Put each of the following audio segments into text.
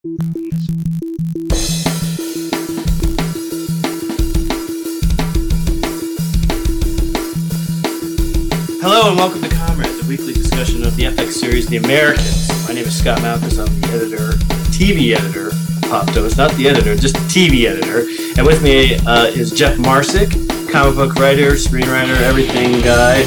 Hello and welcome to Comrades, a weekly discussion of the FX series The Americans. My name is Scott Malthus. I'm the editor, TV editor of Popdose, not the editor, just the TV editor. And with me is Jeff Marsick, comic book writer, screenwriter, everything guy.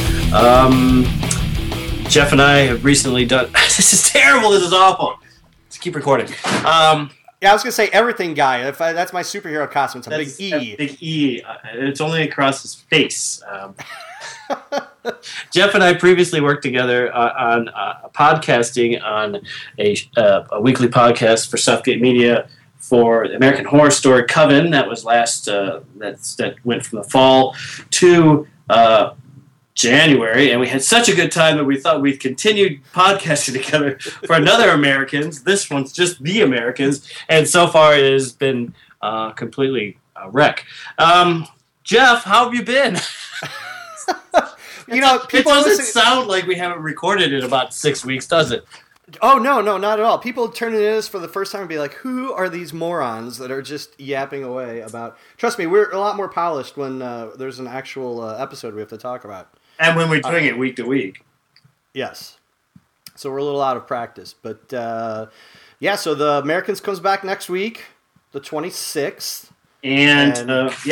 Jeff and I have recently done... This is terrible, this is awful. Let's keep recording. Yeah, I was going to say everything guy. That's my superhero costume. It's a big E. A big E. It's only across his face. Jeff and I previously worked together on podcasting on a weekly podcast for Southgate Media for the American Horror Story Coven. That was that went from the fall to January, and we had such a good time that we thought we'd continued podcasting together for another Americans. This one's just The Americans, and so far it has been completely a wreck. Jeff, how have you been? People it doesn't sound like we haven't recorded in about 6 weeks, does it? Oh, no, not at all. People turn into this for the first time and be like, who are these morons that are just yapping away about... Trust me, we're a lot more polished when there's an actual episode we have to talk about. And when we're doing it week to week. Yes. So we're a little out of practice. But, so The Americans comes back next week, the 26th. Let's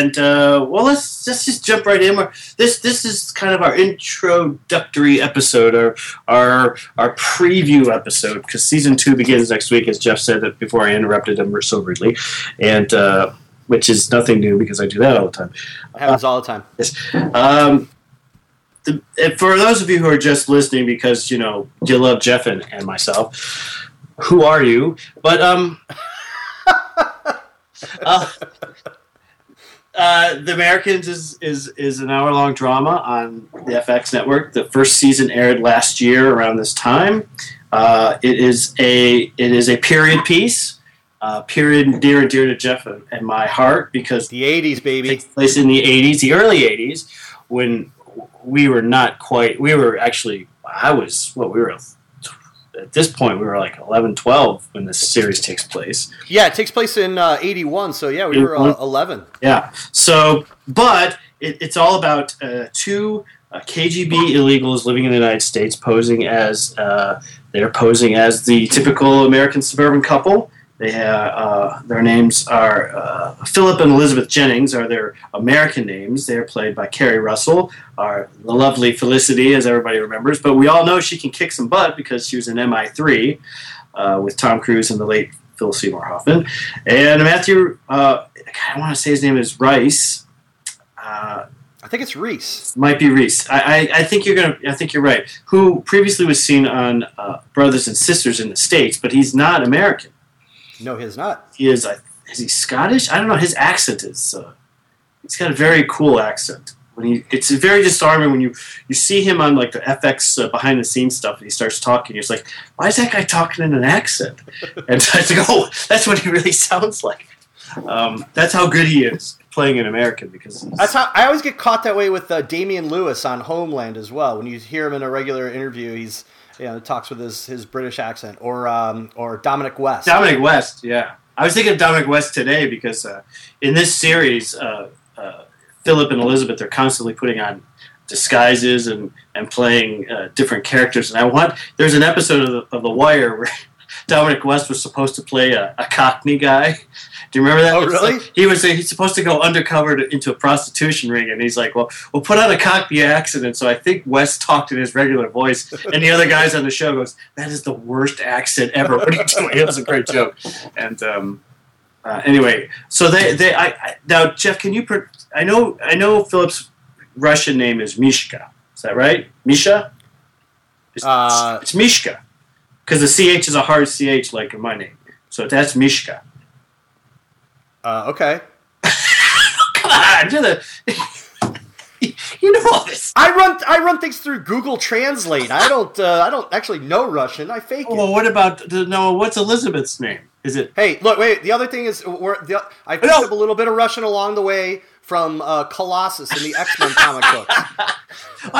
just jump right in. This is kind of our introductory episode, or our preview episode, because season 2 begins next week, as Jeff said before I interrupted him so rudely, and which is nothing new because I do that all the time. It happens all the time. Yes. For those of you who are just listening because you love Jeff and myself, who are you? But The Americans is an hour-long drama on the FX network. The first season aired last year around this time. It is a period piece, period near and dear to Jeff and my heart, because the 80s, baby, it takes place in the 80s, the early 80s, when we were not quite. We were actually. At this point, we were like 11, 12 when this series takes place. Yeah, it takes place in 81, so yeah, we were 11. Yeah, so, but it's all about two KGB illegals living in the United States posing as the typical American suburban couple. They their names are Philip and Elizabeth Jennings are their American names. They're played by Kerry Russell, the lovely Felicity, as everybody remembers. But we all know she can kick some butt because she was in MI3 with Tom Cruise and the late Phil Seymour Hoffman. And Matthew, I want to say his name is Rice. I think it's Reese. Might be Reese. I think you're right. Who previously was seen on Brothers and Sisters in the States, but he's not American. No, he's not. He is. Is he Scottish? I don't know. His accent is. He's got a very cool accent. It's very disarming when you see him on like the FX behind the scenes stuff, and he starts talking. You're just like, why is that guy talking in an accent? And I like, oh, that's what he really sounds like. That's how good he is playing an American, because that's how I always get caught that way with Damian Lewis on Homeland as well. When you hear him in a regular interview, he's. Talks with his British accent, or Dominic West. Dominic West, yeah. I was thinking of Dominic West today because in this series, Philip and Elizabeth are constantly putting on disguises and playing different characters. And there's an episode of The Wire where Dominic West was supposed to play a Cockney guy. Do you remember that? Oh, really? He's supposed to go undercover into a prostitution ring, and he's like, well, we'll put on a Cockney accent. And so I think West talked in his regular voice, and the other guys on the show goes, that is the worst accent ever. What are you doing? It was a great joke. And anyway, so now, Jeff, can you... I know Philip's Russian name is Mishka. Is that right? Misha? It's Mishka. Because the CH is a hard CH like in my name. So that's Mishka. Okay. Come on, you know all this. I run things through Google Translate. I don't actually know Russian. I fake it. Well, what about what's Elizabeth's name? Is it? Hey, look, wait. The other thing is, I picked up a little bit of Russian along the way from Colossus in the X-Men comic books.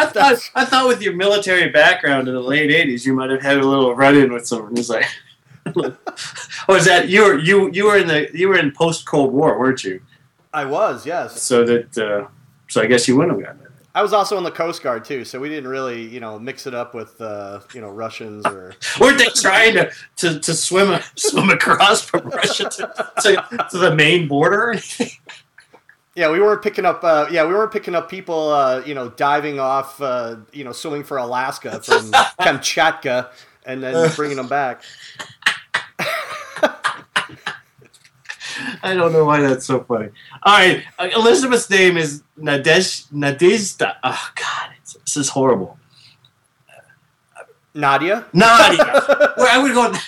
I thought with your military background in the late '80s, you might have had a little run-in with someone who's like. Was that you were in post Cold War, weren't you? I was, yes. So I guess you wouldn't have gotten it. I was also in the Coast Guard too, so we didn't really, mix it up with, Russians or. Weren't they trying to swim across from Russia to the main border? Yeah, we weren't picking up. People, diving off, swimming for Alaska from Kamchatka, and then bringing them back. I don't know why that's so funny. All right, Elizabeth's name is Nadezhda. Oh God, this is horrible. Nadia. Where I would go.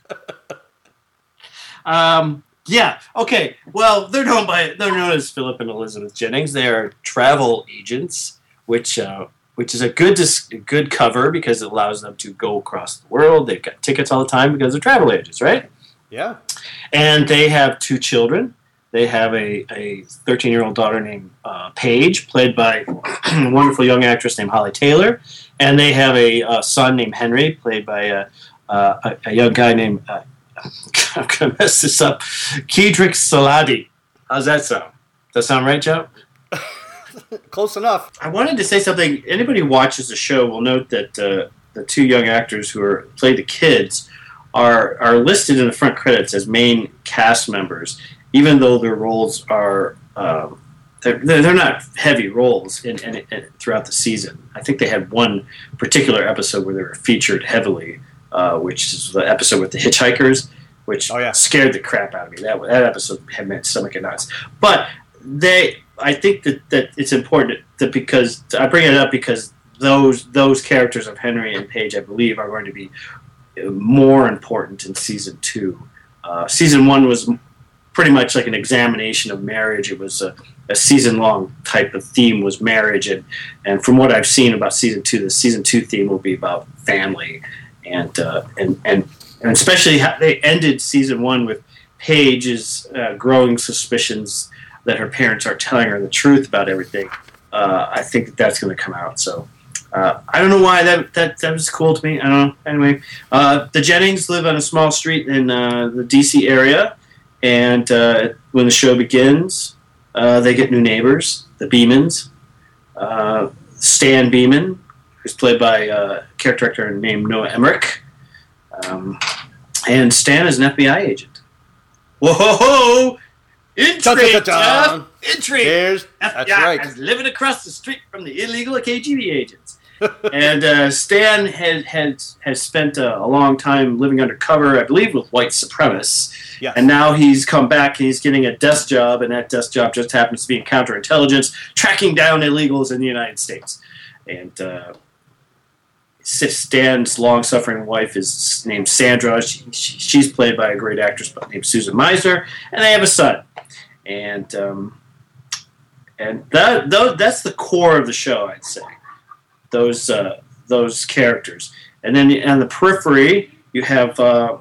Yeah. Okay. Well, they're known as Philip and Elizabeth Jennings. They are travel agents, which is a good cover because it allows them to go across the world. They've got tickets all the time because they're travel agents, right? Yeah. And they have 2 children. They have a 13-year-old daughter named Paige, played by a wonderful young actress named Holly Taylor, and they have a son named Henry, played by a young guy named. I'm going to mess this up. Kedrick Saladi. How's that sound? Does that sound right, Joe? Close enough. I wanted to say something. Anybody who watches the show will note that the 2 young actors who play the kids are listed in the front credits as main cast members, even though their roles are they're not heavy roles in throughout the season. I think they had one particular episode where they were featured heavily, which is the episode with the hitchhikers, which scared the crap out of me. That episode had my stomach and nuts. But I think that it's important because I bring it up because those characters of Henry and Paige, I believe, are going to be more important in season 2. Season 1 was pretty much like an examination of marriage. It was a season-long type of theme was marriage, and from what I've seen about season 2, the season 2 theme will be about family, and especially how they ended season 1 with Paige's growing suspicions that her parents are telling her the truth about everything. I think that's going to come out. So I don't know why that was cool to me. I don't know. Anyway, the Jennings live on a small street in the D.C. area, and when the show begins, they get new neighbors, the Beemans. Stan Beeman, who's played by a character actor named Noah Emmerich. And Stan is an FBI agent. Whoa! Intrigue! Intrigue! That's right. Is living across the street from the illegal KGB agents. And Stan has spent a long time living undercover, I believe, with white supremacists. Yes. And now he's come back and he's getting a desk job, and that desk job just happens to be in counterintelligence, tracking down illegals in the United States. And Stan's long-suffering wife is named Sandra. She's played by a great actress named Susan Meisner, and they have a son. And that's the core of the show, I'd say. Those characters, and then on the periphery, we find out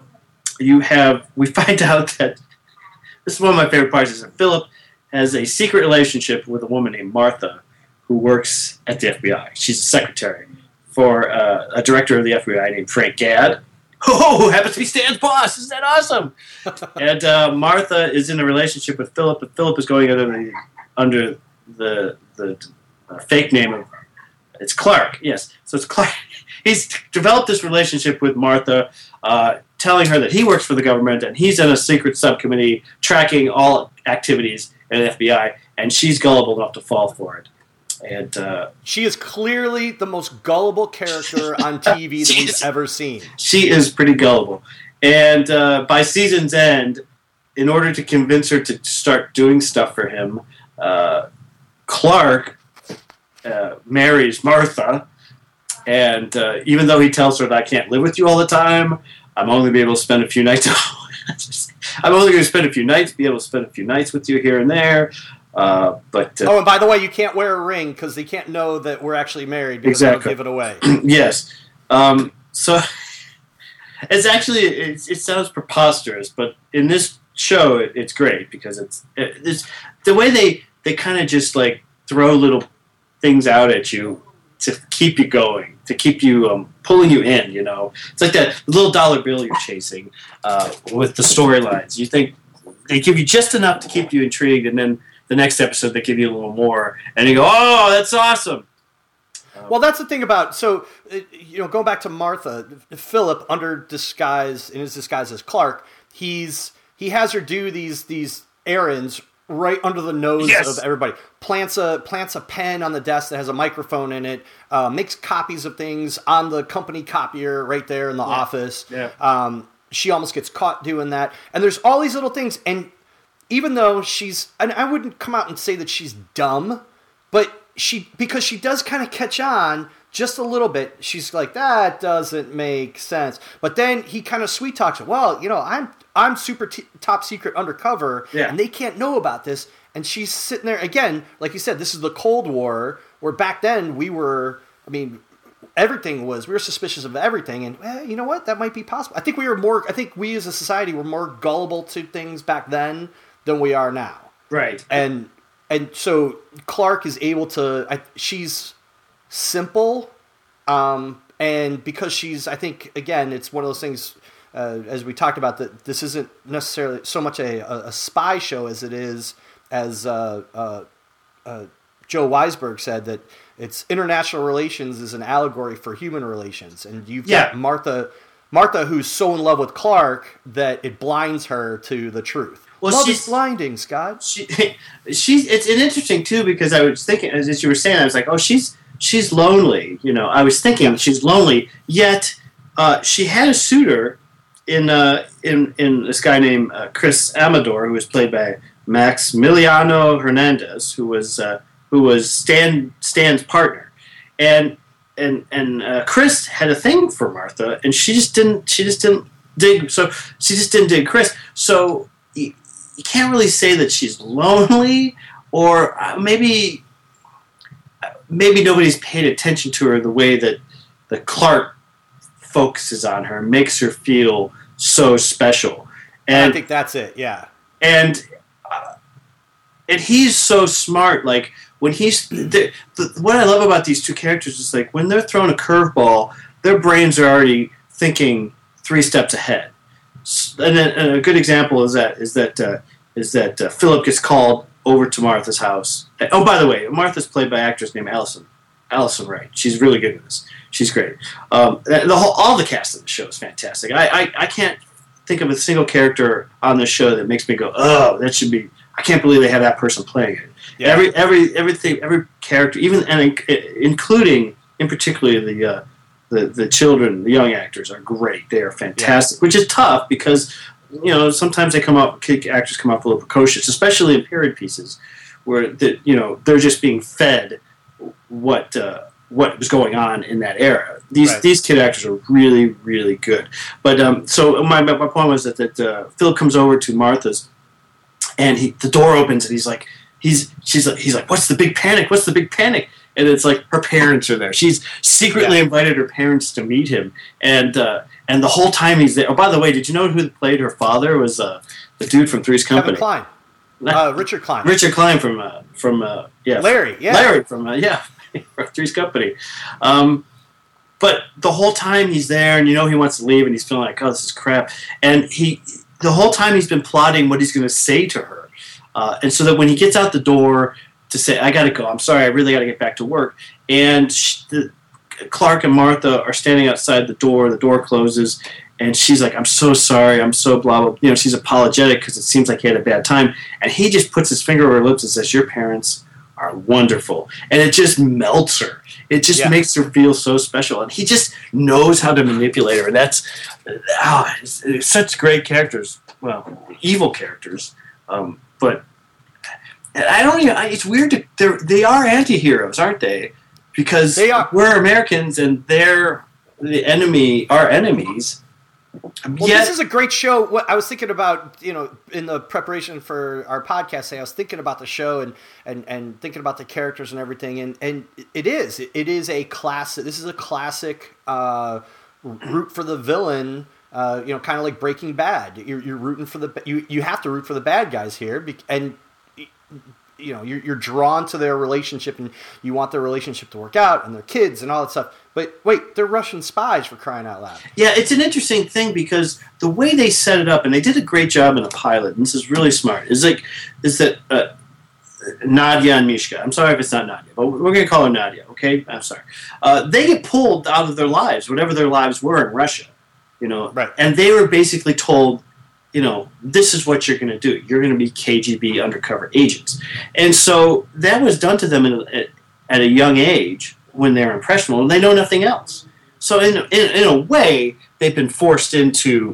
that this is one of my favorite parts. Is that Philip has a secret relationship with a woman named Martha, who works at the FBI. She's a secretary for a director of the FBI named Frank Gadd, who happens to be Stan's boss. Isn't that awesome? And Martha is in a relationship with Philip, but Philip is going under the fake name of. It's Clark, yes. So it's Clark. He's developed this relationship with Martha, telling her that he works for the government and he's in a secret subcommittee tracking all activities in the FBI, and she's gullible enough to fall for it. And she is clearly the most gullible character on TV that we've ever seen. She is pretty gullible. And by season's end, in order to convince her to start doing stuff for him, Clark marries Martha, and even though he tells her that I can't live with you all the time, I'm only going to be able to spend a few nights. I'm only going to spend a few nights, be able to spend a few nights with you here and there. And by the way, you can't wear a ring because they can't know that we're actually married because they'll give it away. Yes. So it's actually it sounds preposterous, but in this show it's great because it's the way they kind of just like throw little things out at you to keep you going, to keep you pulling you in. You know, it's like that little dollar bill you're chasing with the storylines. You think they give you just enough to keep you intrigued, and then the next episode they give you a little more, and you go, "Oh, that's awesome." Well, that's the thing about, so, going back to Martha, Philip, in his disguise as Clark, he has her do these errands right under the nose of everybody. Plants a pen on the desk that has a microphone in it, makes copies of things on the company copier right there in the office. Yeah. She almost gets caught doing that. And there's all these little things, and even though and I wouldn't come out and say that she's dumb, but because she does kind of catch on just a little bit, she's like, that doesn't make sense. But then he kind of sweet talks her. Well, I'm super top secret undercover, and they can't know about this. And she's sitting there again, like you said, this is the Cold War, where back then we were suspicious of everything, and you know what? That might be possible. I think we as a society were more gullible to things back then than we are now. Right. And so Clark is able to. She's simple, and because she's, I think, again, it's one of those things. As we talked about, that this isn't necessarily so much a spy show as it is, as Joe Weisberg said, that it's international relations is an allegory for human relations, and you've got Martha, who's so in love with Clark that it blinds her to the truth. Well, love is blinding, Scott. It's interesting too, because I was thinking, as you were saying, I was like, oh, she's lonely. I was thinking she's lonely. Yet she had a suitor in this guy named Chris Amador, who was played by Maximiliano Hernandez, who was Stan's partner, and Chris had a thing for Martha, and she just didn't dig. So she just didn't dig Chris. So you can't really say that she's lonely, or maybe nobody's paid attention to her the way that Clark focuses on her, makes her feel so special. And I think that's it. Yeah. And he's so smart. Like when what I love about these two characters is, like, when they're throwing a curveball, their brains are already thinking 3 steps ahead. And a good example is that Philip gets called over to Martha's house. Oh, by the way, Martha's played by an actress named Allison Wright. She's really good in this. She's great. All the cast of the show is fantastic. I can't think of a single character on this show that makes me go, oh, that should be. I can't believe they have that person playing it. Yeah. Every character, including in particular the children, the young actors are great. They are fantastic, which is tough because sometimes actors come off a little precocious, especially in period pieces where they're just being fed what was going on in that era. These kid actors are really, really good. But so my point was that Phil comes over to Martha's, and the door opens, and he's like, what's the big panic? What's the big panic? And it's like her parents are there. She's secretly invited her parents to meet him, and the whole time he's there. Oh, by the way, did you know who played her father? Was the dude from Three's Company? Kevin Kline. Richard Kline. Richard Kline from Larry. Yeah. Larry from Three's Company. But the whole time he's there, and he wants to leave, and he's feeling like, oh, this is crap. And the whole time he's been plotting what he's going to say to her, and so that when he gets out the door to say, I got to go, I'm sorry, I really got to get back to work, and Clark and Martha are standing outside the door closes, and she's like, I'm so sorry, I'm so blah, blah. She's apologetic because it seems like he had a bad time, and he just puts his finger over her lips and says, your parents are wonderful, and it just melts her. It just makes her feel so special, and he just knows how to manipulate her, and that's it's such great characters. Well, evil characters, but I don't even. It's weird. They are anti-heroes, aren't they? Because we're Americans, and they're the enemy. Our enemies. Well, this is a great show. What I was thinking about, in the preparation for our podcast today, I was thinking about the show and thinking about the characters and everything, and it is a classic. This is a classic root for the villain. Kind of like Breaking Bad. You're rooting for you have to root for the bad guys here, and you're drawn to their relationship and you want their relationship to work out and their kids and all that stuff. But wait, they're Russian spies, for crying out loud. Yeah, it's an interesting thing because the way they set it up, and they did a great job in the pilot, and this is really smart, is that Nadia and Mishka, I'm sorry if it's not Nadia, but we're going to call her Nadia, okay? I'm sorry. They get pulled out of their lives, whatever their lives were in Russia, Right. And they were basically told, this is what you're going to do. You're going to be KGB undercover agents. And so that was done to them at a young age when they're impressionable, and they know nothing else. So in a way, they've been forced into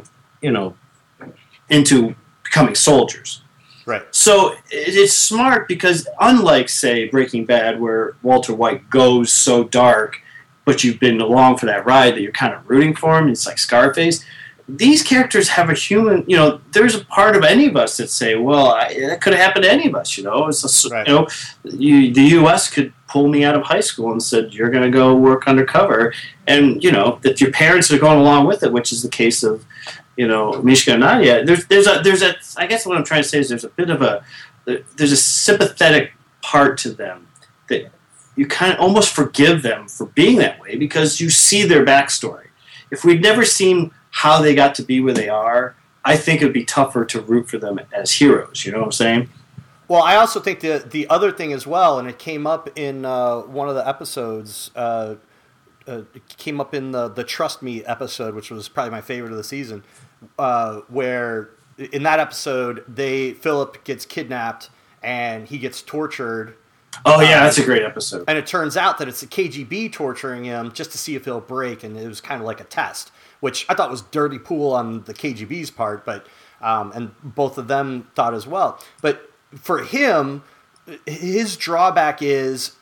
becoming soldiers. Right. So it's smart because unlike, say, Breaking Bad, where Walter White goes so dark, but you've been along for that ride that you're kind of rooting for him, it's like Scarface, these characters have a human, there's a part of any of us that say, well, that could have happened to any of us, It's Right. the U.S. could pull me out of high school and said, you're going to go work undercover. And, if your parents are going along with it, which is the case of, Mishka and Nadia, I guess what I'm trying to say is there's a sympathetic part to them that you kind of almost forgive them for being that way because you see their backstory. If we'd never seen how they got to be where they are, I think it would be tougher to root for them as heroes. You know what I'm saying? Well, I also think the other thing as well, and it came up in one of the episodes, it came up in the Trust Me episode, which was probably my favorite of the season, where in that episode, Philip gets kidnapped and he gets tortured. Oh, yeah, that's a great episode. And it turns out that it's the KGB torturing him just to see if he'll break, and it was kind of like a test, which I thought was dirty pool on the KGB's part, but and both of them thought as well. But for him, his drawback is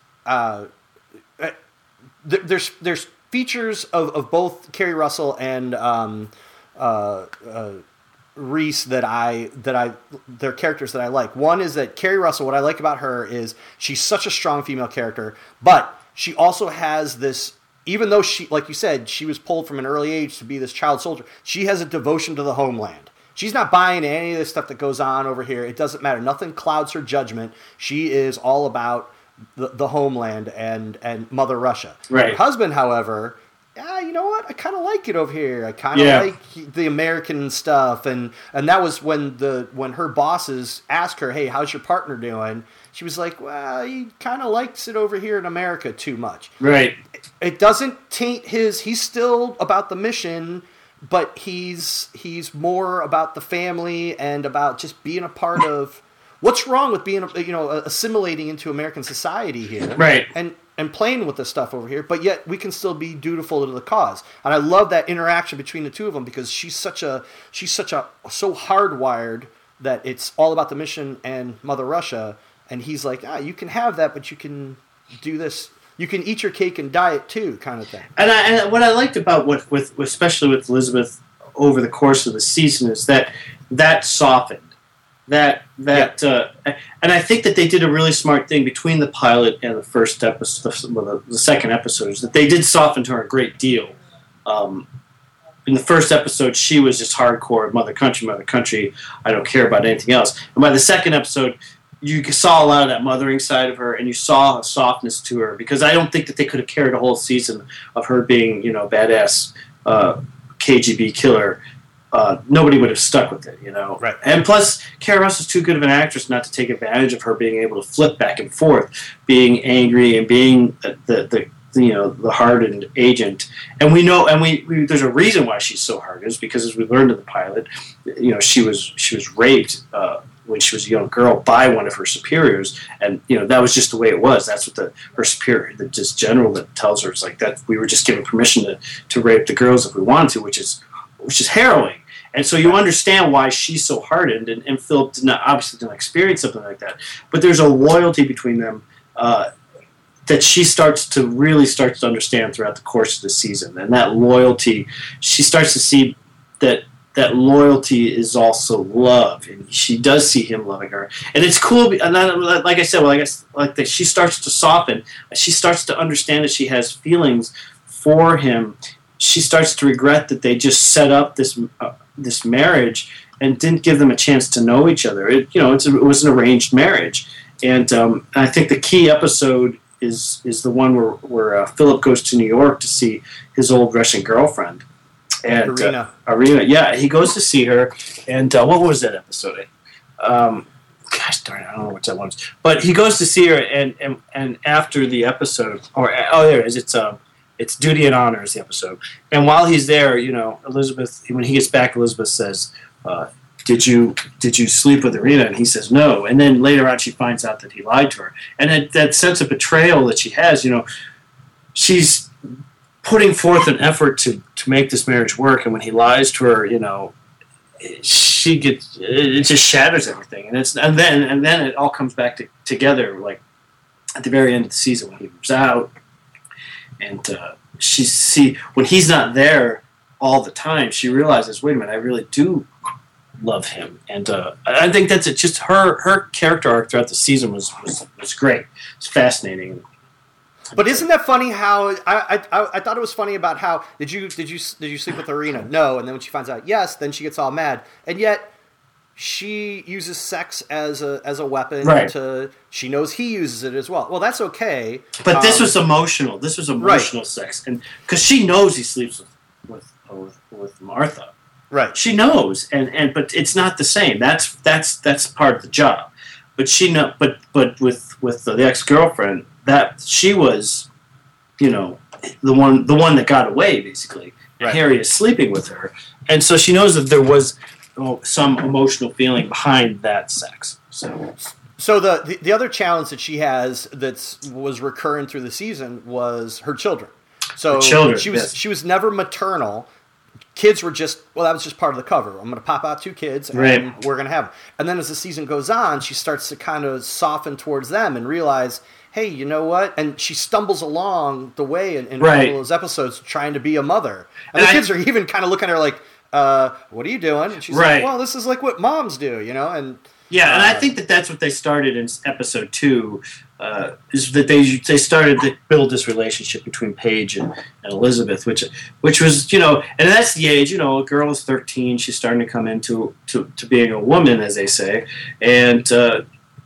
there's features of both Kerry Russell and Reese they're characters that I like. One is that Kerry Russell, what I like about her is she's such a strong female character, but she also has this, even though she, like you said, she was pulled from an early age to be this child soldier, she has a devotion to the homeland. She's not buying any of this stuff that goes on over here. It doesn't matter. Nothing clouds her judgment. She is all about the homeland and Mother Russia. Right. Her husband, however, you know what? I kind of like it over here. I kind of like the American stuff. And that was when her bosses asked her, hey, how's your partner doing? She was like, well, he kind of likes it over here in America too much. Right. It doesn't taint he's still about the mission, but he's more about the family and about just being a part of what's wrong with being, assimilating into American society here. Right. And playing with this stuff over here, but yet we can still be dutiful to the cause. And I love that interaction between the two of them because she's so hardwired that it's all about the mission and Mother Russia. And he's like, you can have that, but you can do this. You can eat your cake and diet too, kind of thing. And what I liked about especially with Elizabeth over the course of the season is that softened. And I think that they did a really smart thing between the pilot and the first episode, the second episode, is that they did soften her a great deal. In the first episode, she was just hardcore mother country, I don't care about anything else. And by the second episode, you saw a lot of that mothering side of her, and you saw a softness to her, because I don't think that they could have carried a whole season of her being, badass KGB killer. Nobody would have stuck with it, Right. And plus, Kerry Russell's too good of an actress not to take advantage of her being able to flip back and forth, being angry and being the hardened agent. And we know, and there's a reason why she's so hardened, is because, as we learned in the pilot, she was raped when she was a young girl by one of her superiors, and that was just the way it was. That's what her superior, the just general, that tells her, it's like that we were just given permission to rape the girls if we wanted to, which is harrowing. And so you understand why she's so hardened, and Philip obviously didn't experience something like that. But there's a loyalty between them that she starts to understand throughout the course of the season. And that loyalty, she starts to see that loyalty is also love, and she does see him loving her. And it's cool, and like I said, she starts to soften. She starts to understand that she has feelings for him. She starts to regret that they just set up this marriage and didn't give them a chance to know each other. It was an arranged marriage, And I think the key episode is the one where Philip goes to New York to see his old Russian girlfriend. And Irina, yeah, he goes to see her. And what was that episode? Gosh darn it, I don't know what that was. But he goes to see her, and after the episode, there it is. It's Duty and Honor is the episode. And while he's there, Elizabeth, when he gets back, Elizabeth says, Did you sleep with Irina? And he says no. And then later on, she finds out that he lied to her. And that sense of betrayal that she has, she's putting forth an effort to make this marriage work. And when he lies to her, it just shatters everything. And then it all comes back together, like at the very end of the season when he moves out. And when he's not there all the time, she realizes, wait a minute, I really do love him. And I think that's it. Just her character arc throughout the season was great. It's fascinating. But isn't that funny? How I thought it was funny about how did you sleep with Irina? No, and then when she finds out yes, then she gets all mad, and yet she uses sex as a weapon. Right. She knows he uses it as well. Well, that's okay. But this was emotional. This was emotional sex, and because she knows he sleeps with Martha. Right. She knows, but it's not the same. That's part of the job. But but with the ex-girlfriend, that she was, the one that got away basically. And right. Harry is sleeping with her, and so she knows that there was some emotional feeling behind that sex. So the other challenge that she has was recurring through the season was her children. So she was never maternal. Kids were that was just part of the cover. I'm going to pop out 2 kids, and we're going to have them. And then as the season goes on, she starts to kind of soften towards them and realize, hey, you know what? And she stumbles along the way in a couple of those episodes trying to be a mother. And the kids are even kind of looking at her like, what are you doing? And she's like, well, this is like what moms do, and... Yeah, and I think that's what they started in episode 2, is that they started to build this relationship between Paige and Elizabeth, which was, and that's the age, a girl is 13, she's starting to come into to being a woman, as they say, and, that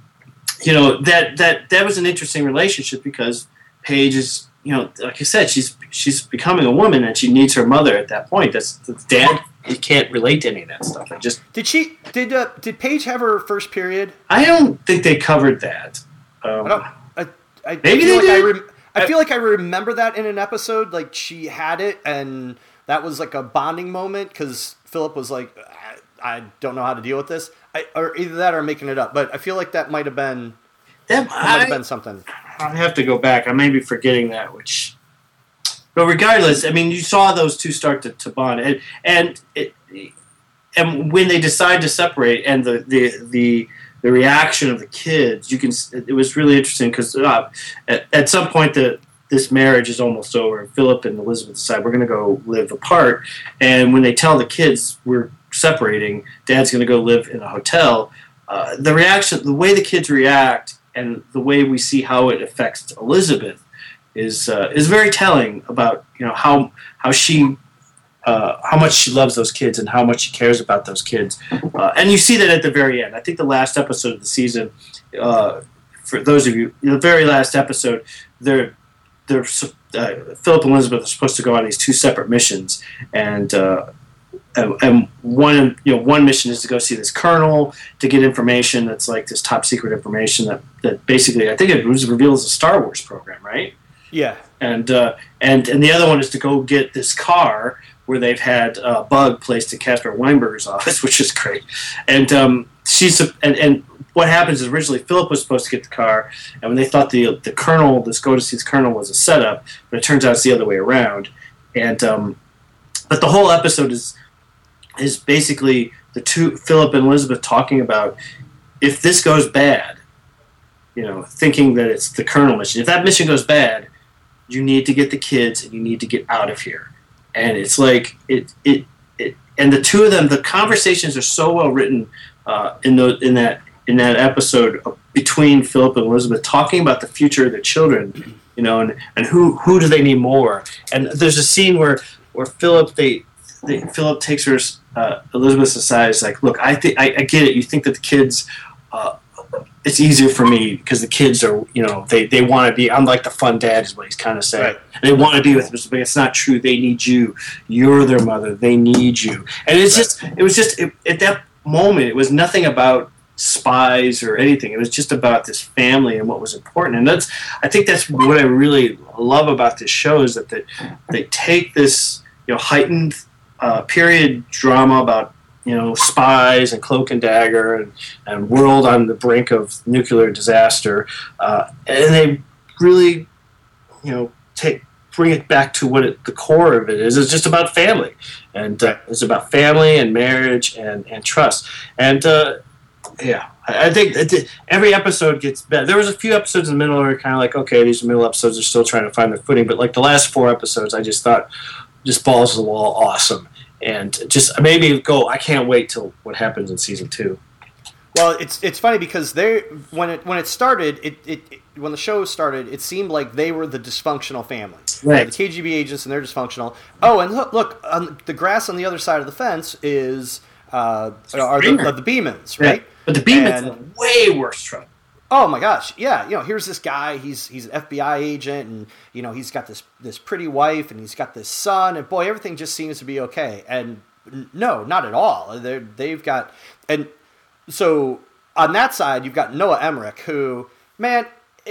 was an interesting relationship because Paige is, like you said, she's becoming a woman and she needs her mother at that point. That's dad. You can't relate to any of that stuff. Did Paige have her first period? I don't think they covered that. Maybe they did. I feel like I remember that in an episode. Like she had it, and that was like a bonding moment because Philip was like, "I don't know how to deal with this," or either that or I'm making it up. But I feel like that might have been something. I have to go back. I may be forgetting that. But regardless, I mean, you saw those two start to bond, and when they decide to separate, and the reaction of the kids, it was really interesting because at some point this marriage is almost over, and Philip and Elizabeth decide we're going to go live apart, and when they tell the kids we're separating, Dad's going to go live in a hotel, the reaction, the way the kids react, and the way we see how it affects Elizabeth is very telling about how much she loves those kids and how much she cares about those kids, and you see that at the very end. I think the last episode of the season, for those of you, the very last episode, Philip and Elizabeth are supposed to go on these 2 separate missions, and one mission is to go see this colonel to get information that's like this top secret information that basically I think it was revealed as a Star Wars program, right? Yeah, and the other one is to go get this car where they've had a bug placed in Casper Weinberger's office, which is great. And and what happens is originally Philip was supposed to get the car, and when they thought the colonel, this go to see this colonel, was a setup, but it turns out it's the other way around. And but the whole episode is basically the two, Philip and Elizabeth, talking about if this goes bad, thinking that it's the colonel mission. If that mission goes bad, you need to get the kids and you need to get out of here. And it's like and the two of them, the conversations are so well written in that episode between Philip and Elizabeth, talking about the future of their children, and who do they need more. And there's a scene where Philip Philip takes Elizabeth aside. It's like, look, I get it. You think that the kids it's easier for me because the kids are, they want to be. I'm like the fun dad, is what he's kind of saying. Right. They want to be with him, but it's not true. They need you. You're their mother. They need you. And it was just at that moment, it was nothing about spies or anything. It was just about this family and what was important. And I think that's what I really love about this show, is that they take this, heightened period drama about, spies and Cloak and Dagger and world on the brink of nuclear disaster, and they really, bring it back to what the core of it is. It's just about family, and it's about family and marriage and trust. And I think every episode gets better. There was a few episodes in the middle where you're kind of like, okay, these middle episodes are still trying to find their footing, but like the last 4 episodes, I just thought, just balls to the wall, awesome. And just made me go, I can't wait till what happens in season 2. Well, it's funny because when it started, when the show started, it seemed like they were the dysfunctional family. Right. The KGB agents, and they're dysfunctional. Oh, and look, the grass on the other side of the fence is are the Beemans, right? Yeah. But the Beemans are way worse trouble. Oh my gosh, yeah. Here's this guy. He's an FBI agent, and he's got this pretty wife, and he's got this son, and boy, everything just seems to be okay. And no, not at all. They've got, and so on that side, you've got Noah Emmerich, who, man,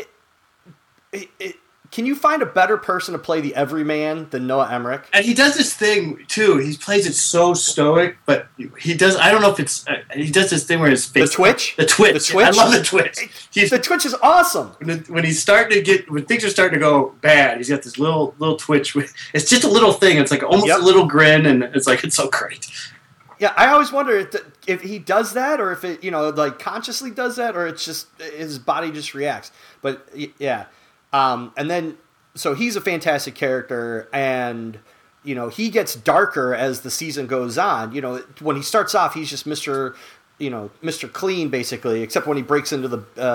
can you find a better person to play the everyman than Noah Emmerich? And he does this thing too. He plays it so stoic, but he does. I don't know if it's. He does this thing where his face. The twitch. The twitch. I love the twitch. The twitch is awesome. When he's starting to when things are starting to go bad, he's got this little twitch. It's just a little thing. It's like almost a little grin, and it's like it's so great. Yeah, I always wonder if he does that, or if it like consciously does that, or it's just his body just reacts. But yeah. And then, so he's a fantastic character, and, he gets darker as the season goes on. When he starts off, he's just Mr. Clean, basically, except when he breaks into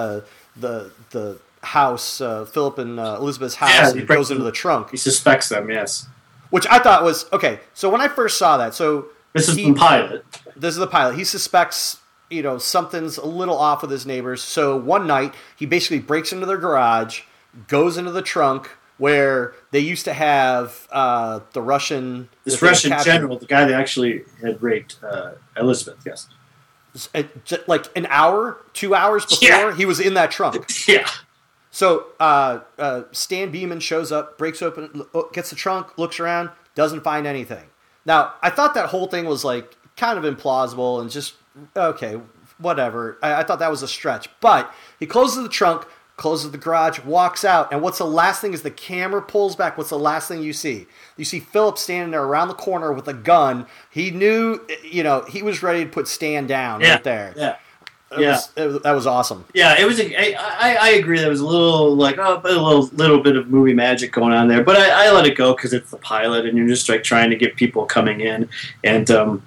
the house, Philip and Elizabeth's house, and he goes into the trunk. He suspects them, yes. Which I thought was, okay, so when I first saw that, This is the pilot. This is the pilot. He suspects, something's a little off with his neighbors. So one night, he basically breaks into their garage, goes into the trunk where they used to have the Russian... This Russian general, the guy that actually had raped Elizabeth, yes. Like an hour, 2 hours before, he was in that trunk. Yeah. So Stan Beeman shows up, breaks open, gets the trunk, looks around, doesn't find anything. Now, I thought that whole thing was like kind of implausible and just, okay, whatever. I thought that was a stretch. But he closes the trunk, closes the garage, walks out, and what's the last thing is the camera pulls back. What's the last thing you see? You see Philip standing there around the corner with a gun. He knew, he was ready to put Stan down right there. Yeah. That was awesome. Yeah, it was. I agree. There was a little a little bit of movie magic going on there, but I let it go because it's the pilot, and you're just like trying to get people coming in, and then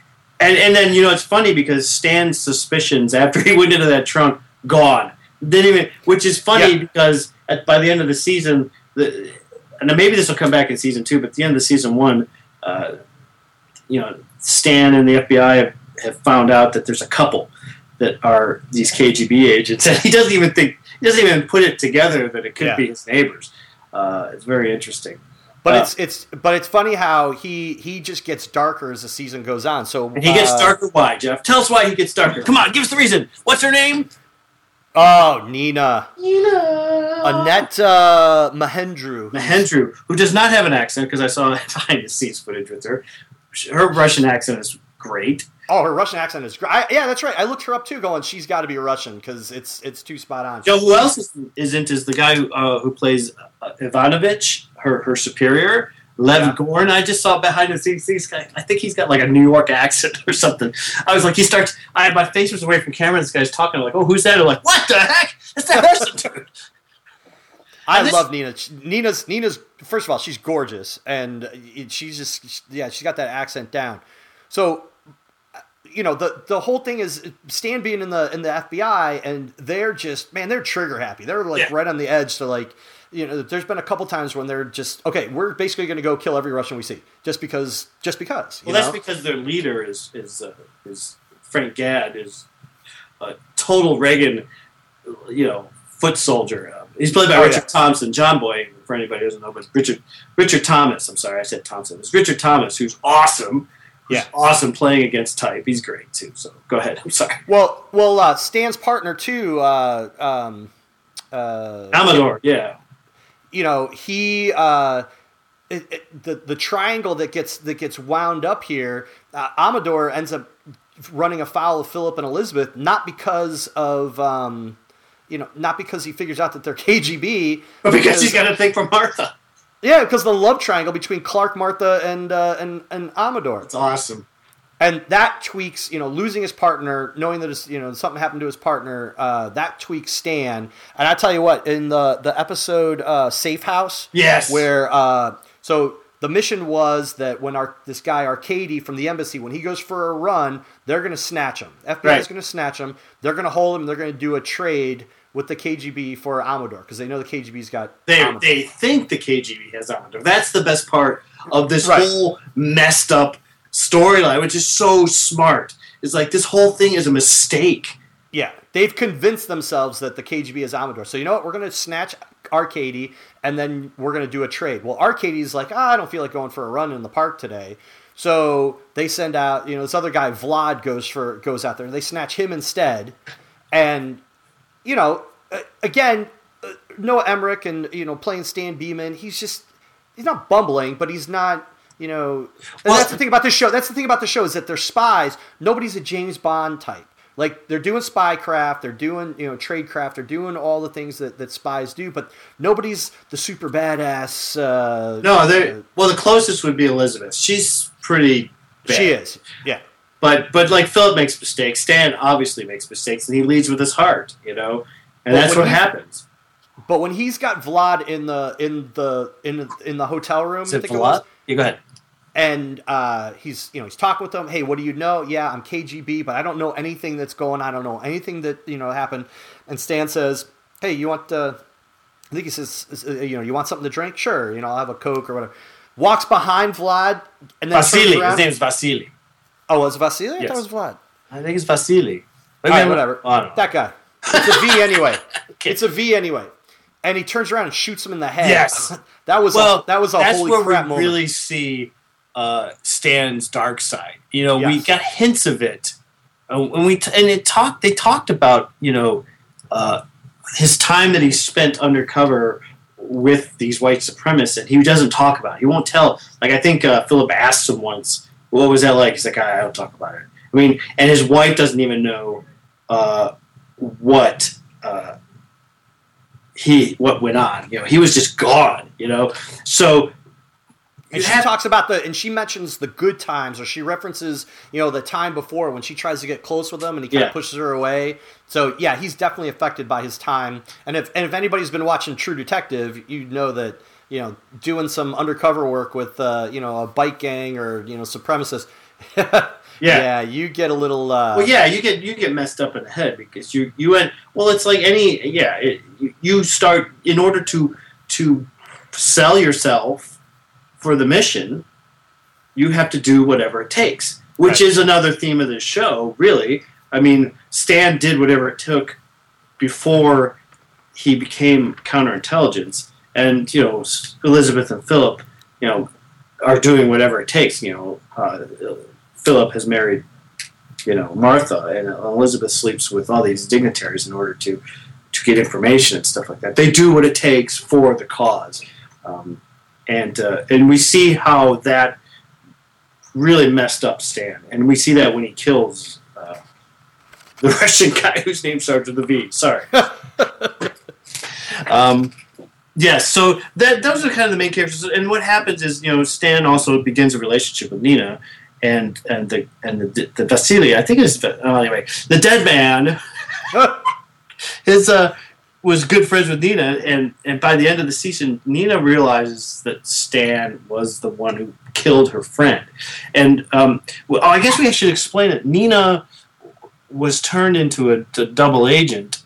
it's funny because Stan's suspicions after he went into that trunk gone. Didn't even, which is funny because by the end of the season, and maybe this will come back in season 2, but at the end of the season 1, Stan and the FBI have found out that there's a couple that are these KGB agents, and he doesn't even put it together that it could be his neighbors. It's very interesting. But it's funny how he just gets darker as the season goes on. So he gets darker. Why, Jeff? Tell us why he gets darker. Come on, give us the reason. What's her name? Oh, Nina. Annette Mahendru, who does not have an accent because I saw behind the scenes footage with her. Her Russian accent is great. Oh, her Russian accent is great. Yeah, that's right. I looked her up too, going, she's got to be Russian because it's too spot on. Joe, who else isn't is the guy who plays Ivanovich, her superior, Lev Gorn. I just saw behind the scenes. I think he's got like a New York accent or something. I was like, my face was away from camera. This guy's talking. I'm like, oh, who's that? I'm like, what the heck? That's that Russian dude. I love Nina. Nina's first of all, she's gorgeous, and she's got that accent down. So, the whole thing is Stan being in the FBI, and they're just, man, they're trigger happy. They're like right on the edge to like, there's been a couple times when they're just, okay, we're basically going to go kill every Russian we see just because. Well, that's because their leader is Frank Gadd is a total Reagan foot soldier. He's played by Richard Thompson, John Boy, for anybody who doesn't know, but Richard Thomas. I'm sorry, I said Thompson. It's Richard Thomas, who's awesome. Awesome playing against type. He's great too. So go ahead. I'm sorry. Well, Stan's partner too, Amador. Yeah. He the triangle that gets wound up here. Amador ends up running afoul of Philip and Elizabeth, not because of not because he figures out that they're KGB, but because he's got a thing for Martha. Yeah, because the love triangle between Clark, Martha, and Amador. It's awesome. And that tweaks, losing his partner, knowing that something happened to his partner, that tweaks Stan. And I tell you what, in the episode Safe House, yes, where so the mission was that when this guy Arcady from the embassy, when he goes for a run, they're going to snatch him. FBI is going to snatch him. They're going to hold him. They're going to do a trade with the KGB for Amador, because they know the KGB's got Amador. They think the KGB has Amador. That's the best part of this whole messed up storyline, which is so smart. It's like this whole thing is a mistake. Yeah, they've convinced themselves that the KGB is Amador. So you know what? We're going to snatch Arcady, and then we're going to do a trade. Well, Arcady's like, I don't feel like going for a run in the park today. So they send out, this other guy, Vlad, goes out there, and they snatch him instead. And again, Noah Emmerich and, playing Stan Beeman, he's not bumbling, but he's not, that's the thing about this show. That's the thing about the show is that they're spies. Nobody's a James Bond type. Like, they're doing spycraft, they're doing, tradecraft, they're doing all the things that spies do, but nobody's the super badass. The closest would be Elizabeth. She's pretty bad. She is, yeah. But like Philip makes mistakes, Stan obviously makes mistakes, and he leads with his heart, and that's what happens. But when he's got Vlad in the hotel room, is it Vlad? Yeah, go ahead. And he's talking with them. Hey, what do you know? Yeah, I'm KGB, but I don't know anything that's going on. I don't know anything that happened. And Stan says, "Hey, you want?" I think he says, "You want something to drink? Sure. I'll have a Coke or whatever." Walks behind Vlad and then Vasily. His name's Vasily. Oh, was it Vasily? I thought it was Vlad. I think it's Vasily. All right, whatever. I don't know. That guy. It's a V anyway. It's a V anyway. And he turns around and shoots him in the head. Yes. that was a holy crap moment. That's where we really see Stan's dark side. We got hints of it. They talked about, his time that he spent undercover with these white supremacists, and he doesn't talk about it. He won't tell. Like, I think Philip asked him once, what was that like? He's like, I don't talk about it. I mean, and his wife doesn't even know what went on. He was just gone. So. And she talks about and she mentions the good times, or she references, the time before when she tries to get close with him and he kind of pushes her away. So yeah, he's definitely affected by his time. And if anybody's been watching True Detective, you know that, doing some undercover work with, a bike gang or, supremacists. Yeah, you get a little. You get messed up in the head because you went. Well, it's like you start in order to sell yourself for the mission, you have to do whatever it takes, which is another theme of this show, really. I mean, Stan did whatever it took before he became counterintelligence, and, Elizabeth and Philip, are doing whatever it takes. Philip has married, Martha, and Elizabeth sleeps with all these dignitaries in order to get information and stuff like that. They do what it takes for the cause. And we see how that really messed up Stan. And we see that when he kills the Russian guy whose name starts with a V. Sorry. So those are kind of the main characters. And what happens is, Stan also begins a relationship with Nina, and the Vasily. I think it's anyway. The dead man was good friends with Nina, and by the end of the season, Nina realizes that Stan was the one who killed her friend. And I guess we should explain it. Nina was turned into a double agent.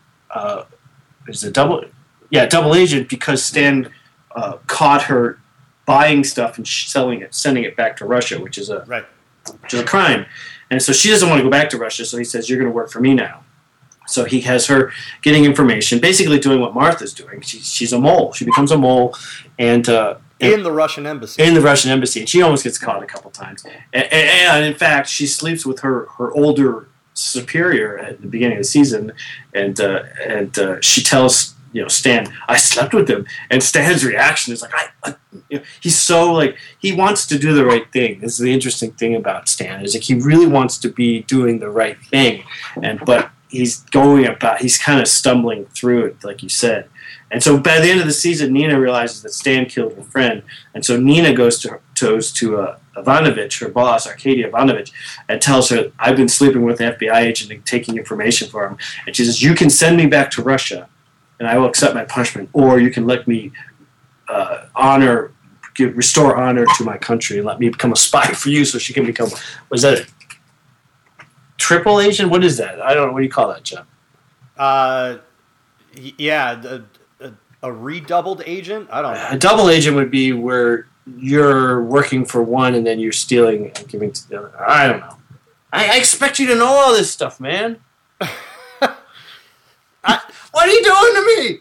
Double agent because Stan caught her buying stuff and sending it back to Russia, which is a crime. And so she doesn't want to go back to Russia. So he says, "You're going to work for me now." So he has her getting information, basically doing what Martha's doing. She's a mole. She becomes a mole, and in the Russian embassy. In the Russian embassy, and she almost gets caught a couple times. And in fact, she sleeps with her older superior at the beginning of the season, and she tells Stan, "I slept with him," and Stan's reaction is like, he's so like he wants to do the right thing. This is the interesting thing about Stan is like he really wants to be doing the right thing, but he's kind of stumbling through it, like you said. And so by the end of the season, Nina realizes that Stan killed her friend, and so Nina goes to Ivanovich, her boss, Arkadia Ivanovich, and tells her, "I've been sleeping with an FBI agent and taking information for him." And she says, "You can send me back to Russia, and I will accept my punishment, or you can let me restore honor to my country and let me become a spy for you, so she can become." Was that a triple agent? What is that? I don't know. What do you call that, Jeff? Yeah, a redoubled agent? I don't know. A double agent would be where you're working for one and then you're stealing and giving to the other. I don't know. I expect you to know all this stuff, man. What are you doing to me?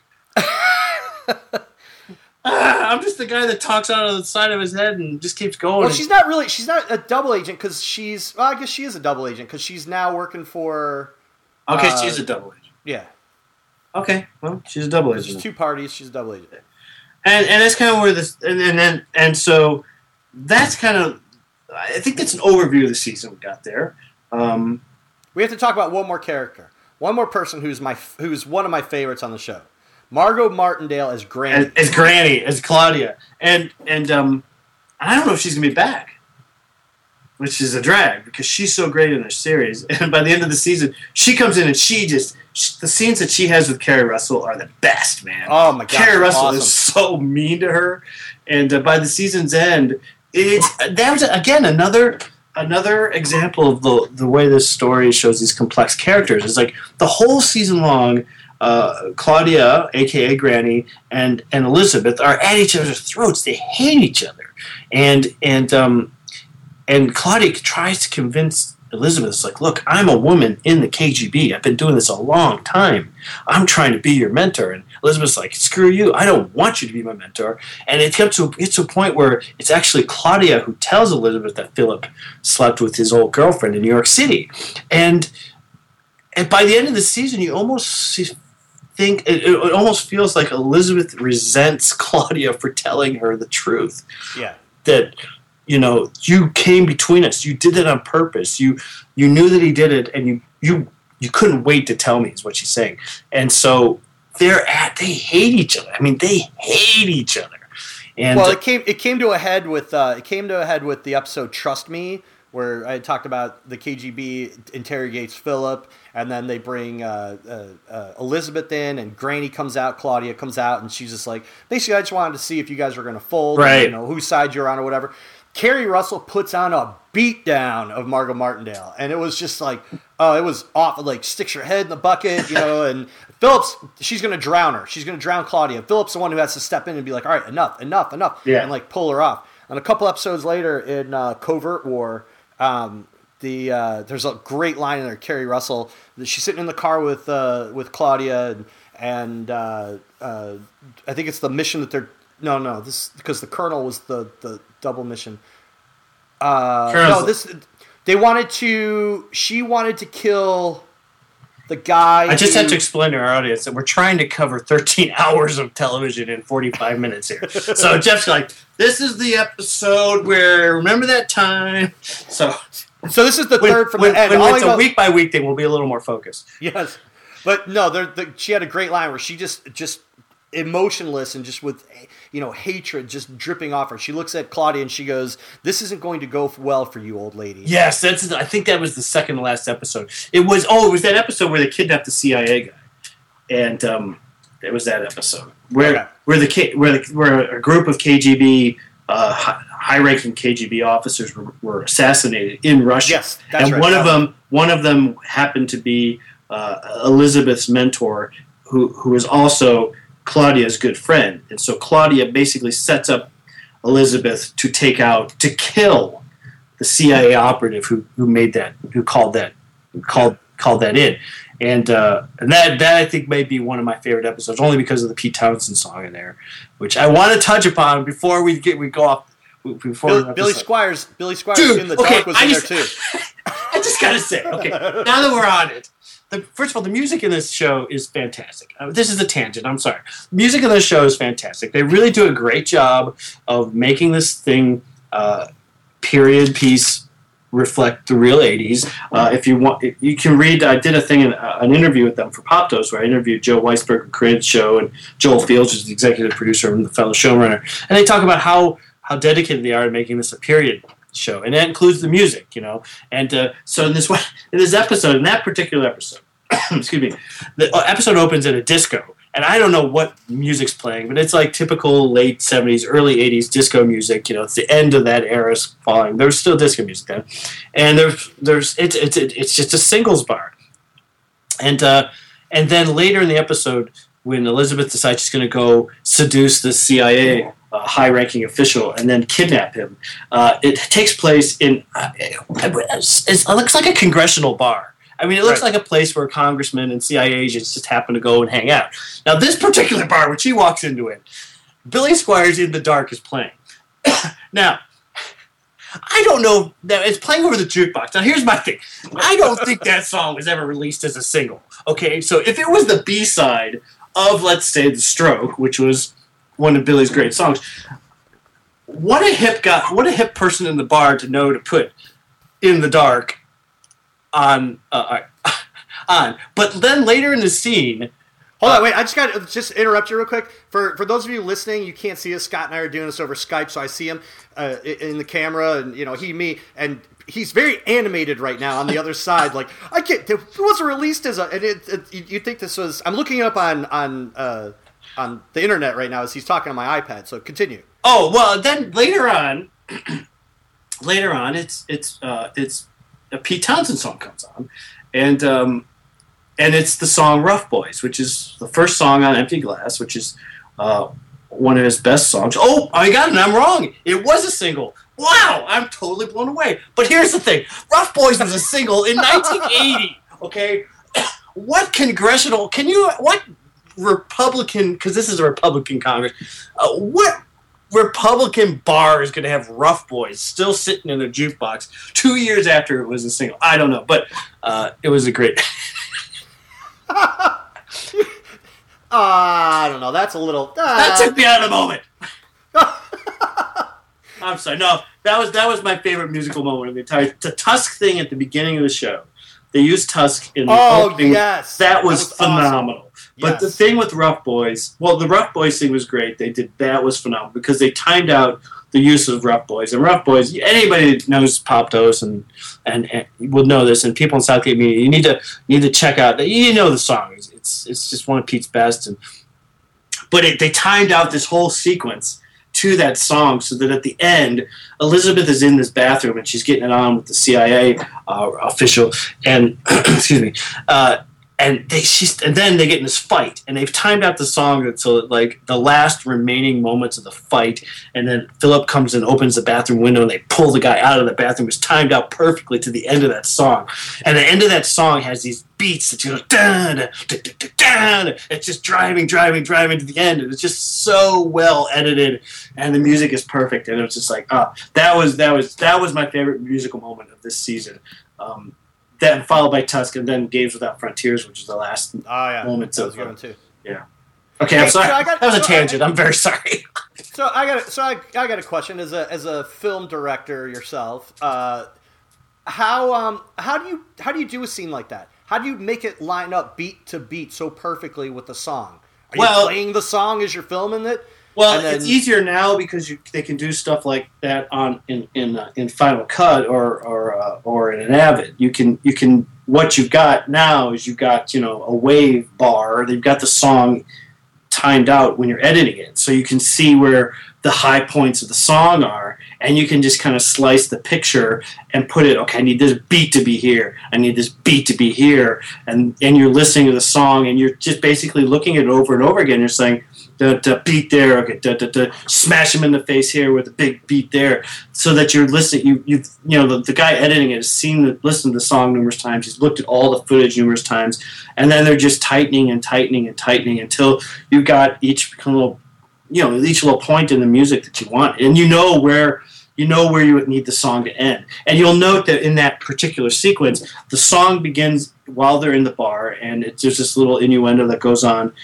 I'm just the guy that talks out of the side of his head and just keeps going. Well, she's not a double agent because I guess she is a double agent because she's now working for... Okay, she's a double agent. Yeah. Okay, well, she's a double agent. There's two parties, she's a double agent. And that's kind of where this... And so that's kind of... I think that's an overview of the season we got there. We have to talk about one more character. One more person who's one of my favorites on the show. Margot Martindale as Granny. As Claudia. And I don't know if she's going to be back, which is a drag because she's so great in this series. And by the end of the season, she comes in and the scenes that she has with Kerry Russell are the best, man. Oh, my God. Kerry Russell awesome. is so mean to her. And by the season's end, that was, again, another example of the way this story shows these complex characters. It's like the whole season long, Claudia, a.k.a. Granny, and Elizabeth are at each other's throats. They hate each other. And Claudia tries to convince Elizabeth, it's like, "Look, I'm a woman in the KGB. I've been doing this a long time. I'm trying to be your mentor." And Elizabeth's like, "Screw you. I don't want you to be my mentor." And it gets to a point where it's actually Claudia who tells Elizabeth that Philip slept with his old girlfriend in New York City. And by the end of the season, you almost think it almost feels like Elizabeth resents Claudia for telling her the truth. Yeah. That, you came between us. You did it on purpose. You knew that he did it, and you couldn't wait to tell me, is what she's saying. And so they hate each other. I mean, they hate each other. And well, it came to a head with the episode Trust Me, where I talked about the KGB interrogates Philip, and then they bring Elizabeth in, and Granny comes out, Claudia comes out, and she's just like, basically, I just wanted to see if you guys were going to fold, right? Whose side you're on or whatever. Kerry Russell puts on a beatdown of Margot Martindale, and it was just like, it was awful. Like, sticks her head in the bucket, and Philip's, she's going to drown her. She's going to drown Claudia. Philip's the one who has to step in and be like, all right, enough, yeah. and like pull her off. And a couple episodes later in Covert War, there's a great line in there. Kerry Russell, she's sitting in the car with Claudia, and I think it's the mission that they're this because the Colonel was the double mission. She wanted to kill the guy. I just had to explain to our audience that we're trying to cover 13 hours of television in 45 minutes here. So Jeff's like, this is the episode where, remember that time? So this is the third from the end. When it's a week by week thing, we'll be a little more focused. Yes. But no, she had a great line where she just emotionless and just with hatred just dripping off her. She looks at Claudia and she goes, "This isn't going to go well for you, old lady." Yes, I think that was the second to last episode. It was that episode where they kidnapped the CIA guy, and it was that episode where a group of KGB high-ranking KGB officers were assassinated in Russia. Yes, that's and right. One of them happened to be Elizabeth's mentor, who was also Claudia's good friend. And so Claudia basically sets up Elizabeth to kill the CIA operative who called that in. And that I think may be one of my favorite episodes, only because of the Pete Townsend song in there, which I want to touch upon before we go off. Billy Squires Dude, in the Dark was in there too. I just gotta say, okay, now that we're on it, first of all, the music in this show is fantastic. This is a tangent, I'm sorry. Music in this show is fantastic. They really do a great job of making this thing period piece reflect the real 80s. If you want, you can read, I did an interview with them for Pop Dose, where I interviewed Joe Weisberg, who created the show, and Joel Fields, who's the executive producer and the fellow showrunner. And they talk about how dedicated they are to making this a period show, and that includes the music, And so in this episode, in that particular episode, excuse me, the episode opens in a disco, and I don't know what music's playing, but it's like typical late 70s, early 80s disco music. It's the end of that era's falling. There's still disco music then, and it's just a singles bar, and then later in the episode, when Elizabeth decides she's going to go seduce the CIA high-ranking official and then kidnap him, it takes place in it looks like a congressional bar. I mean, it looks like a place where congressmen and CIA agents just happen to go and hang out. Now, this particular bar, when she walks into it, Billy Squires in the Dark is playing. Now, I don't know that it's playing over the jukebox. Now, here's my thing. I don't think that song was ever released as a single. Okay, so if it was the B-side of, let's say, The Stroke, which was one of Billy's great songs, what a hip person in the bar to know to put In the Dark on. But then later in the scene, hold on, wait. I just interrupt you real quick. For those of you listening, you can't see us. Scott and I are doing this over Skype, so I see him in the camera, and me, and he's very animated right now on the other side. Like, I can't. It wasn't released as a. And you think this was? I'm looking it up on the internet right now as he's talking on my iPad. So continue. Oh well, then later on, it's a Pete Townsend song comes on, and it's the song Rough Boys, which is the first song on Empty Glass, which is one of his best songs. Oh, I got it, I'm wrong. It was a single. Wow, I'm totally blown away. But here's the thing. Rough Boys was a single in 1980, okay? What Republican, because this is a Republican Congress, what Republican bar is going to have Rough Boys still sitting in a jukebox 2 years after it was a single? I don't know, but it was a great... I don't know. That's a little... That took me out of the moment. I'm sorry. No, that was my favorite musical moment of the entire... The Tusk thing at the beginning of the show. They used Tusk in the opening. Yes. That was phenomenal. Awesome. But the thing with Rough Boys... Well, the Rough Boys thing was great. That was phenomenal because they timed out the use of Rough Boys. And Rough Boys, anybody that knows Pop Dose and will know this, and people in Southgate Media, you need to check out... the song. It's just one of Pete's best. But they timed out this whole sequence to that song so that at the end, Elizabeth is in this bathroom and she's getting it on with the CIA official. And, excuse me, and then they get in this fight, and they've timed out the song until like the last remaining moments of the fight, and then Philip comes and opens the bathroom window, and they pull the guy out of the bathroom. It's timed out perfectly to the end of that song, and the end of that song has these beats that goes dun, dun, dun, dun, dun. It's just driving to the end, and it's just so well edited, and the music is perfect, and it's just like that was my favorite musical moment of this season. That followed by Tusk, and then Games Without Frontiers, which is the last moments of good one too. Yeah. Okay, I'm sorry. That was a tangent. I'm very sorry. So I got a question as a film director yourself. How do you do a scene like that? How do you make it line up beat to beat so perfectly with the song? Are you playing the song as you're filming it? Well, it's easier now because they can do stuff like that in Final Cut or in an Avid. You can what you've got now is you've got a wave bar. They've got the song timed out when you're editing it, so you can see where the high points of the song are, and you can just kind of slice the picture and put it, okay, I need this beat to be here, I need this beat to be here, and you're listening to the song, and you're just basically looking at it over and over again. You're saying, beat there, okay, smash him in the face here with a big beat there, so that you're listening. The guy editing it has listened to the song numerous times. He's looked at all the footage numerous times, and then they're just tightening and tightening and tightening until you've got each little point in the music that you want, and you know where you would need the song to end. And you'll note that in that particular sequence, the song begins while they're in the bar, and there's this little innuendo that goes on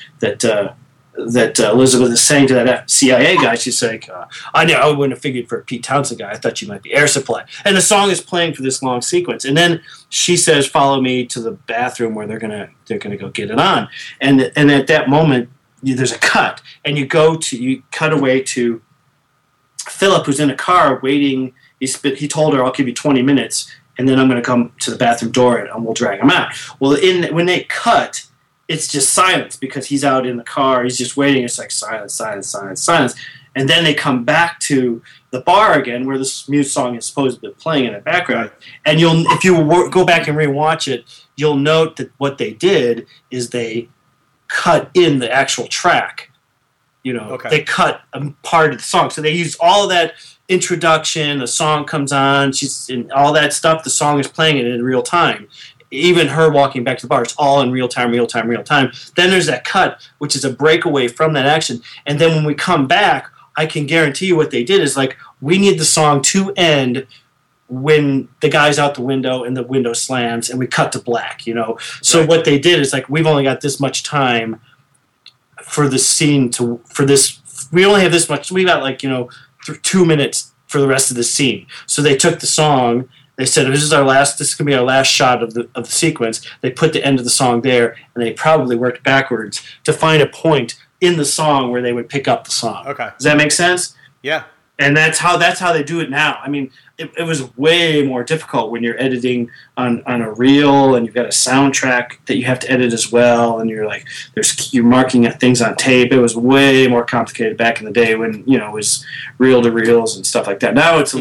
that Elizabeth is saying to that CIA guy. She's like, I wouldn't have figured for a Pete Townsend guy. I thought you might be Air Supply. And the song is playing for this long sequence. And then she says, follow me to the bathroom where they're gonna go get it on. And at that moment, there's a cut. And you cut away to Philip, who's in a car waiting. He told her, I'll give you 20 minutes, and then I'm going to come to the bathroom door and we'll drag him out. Well, when they cut, it's just silence because he's out in the car. He's just waiting. It's like silence, silence, silence, silence. And then they come back to the bar again where this music song is supposed to be playing in the background. And if you go back and rewatch it, you'll note that what they did is they cut in the actual track. They cut a part of the song. So they used all of that introduction, the song comes on, she's in all that stuff, the song is playing it in real time. Even her walking back to the bar, it's all in real time, real time, real time. Then there's that cut, which is a breakaway from that action. And then when we come back, I can guarantee you what they did is we need the song to end when the guy's out the window and the window slams and we cut to black, So What they did is we've only got this much time for the scene we only have this much, we got 2 minutes for the rest of the scene. So they took the song. They said, this is going to be our last shot of the sequence. They put the end of the song there, and they probably worked backwards to find a point in the song where they would pick up the song. Okay. Does that make sense? Yeah. And that's how they do it now. I mean, it was way more difficult when you're editing on a reel and you've got a soundtrack that you have to edit as well, and you're marking things on tape. It was way more complicated back in the day when it was reel to reels and stuff like that. Now it's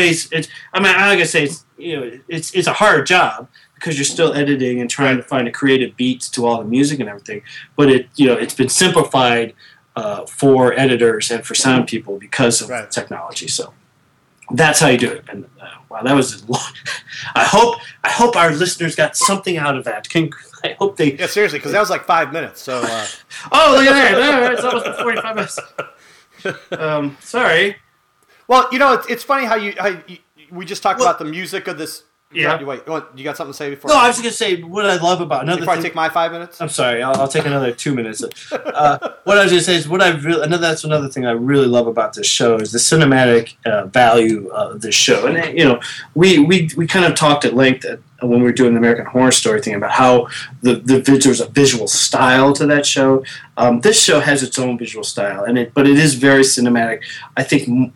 a hard job because you're still editing and trying to find a creative beats to all the music and everything. But it's been simplified for editors and for sound people because of technology. So that's how you do it. And wow, that was long. I hope our listeners got something out of that. I hope they. Yeah, seriously, because that was 5 minutes. So. Oh, look at that! It's almost 45 minutes. Sorry. Well, it's funny how we just talked about the music of this. Yeah. Wait, you got something to say before? No, I was just going to say what I love about another before thing. I take my 5 minutes? I'm sorry. I'll take another 2 minutes. What I was going to say is that's another thing I really love about this show is the cinematic value of this show. And, we kind of talked at length when we were doing the American Horror Story thing about how there's a visual style to that show. This show has its own visual style, but it is very cinematic. I think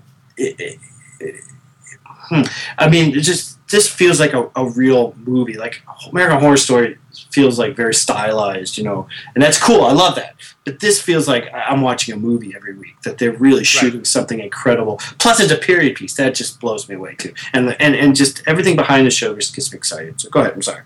it just feels like a real movie. Like American Horror Story feels very stylized, and that's cool. I love that. But this feels like I'm watching a movie every week. That they're really shooting something incredible. Plus, it's a period piece that just blows me away too. And just everything behind the show just gets me excited. So go ahead. I'm sorry.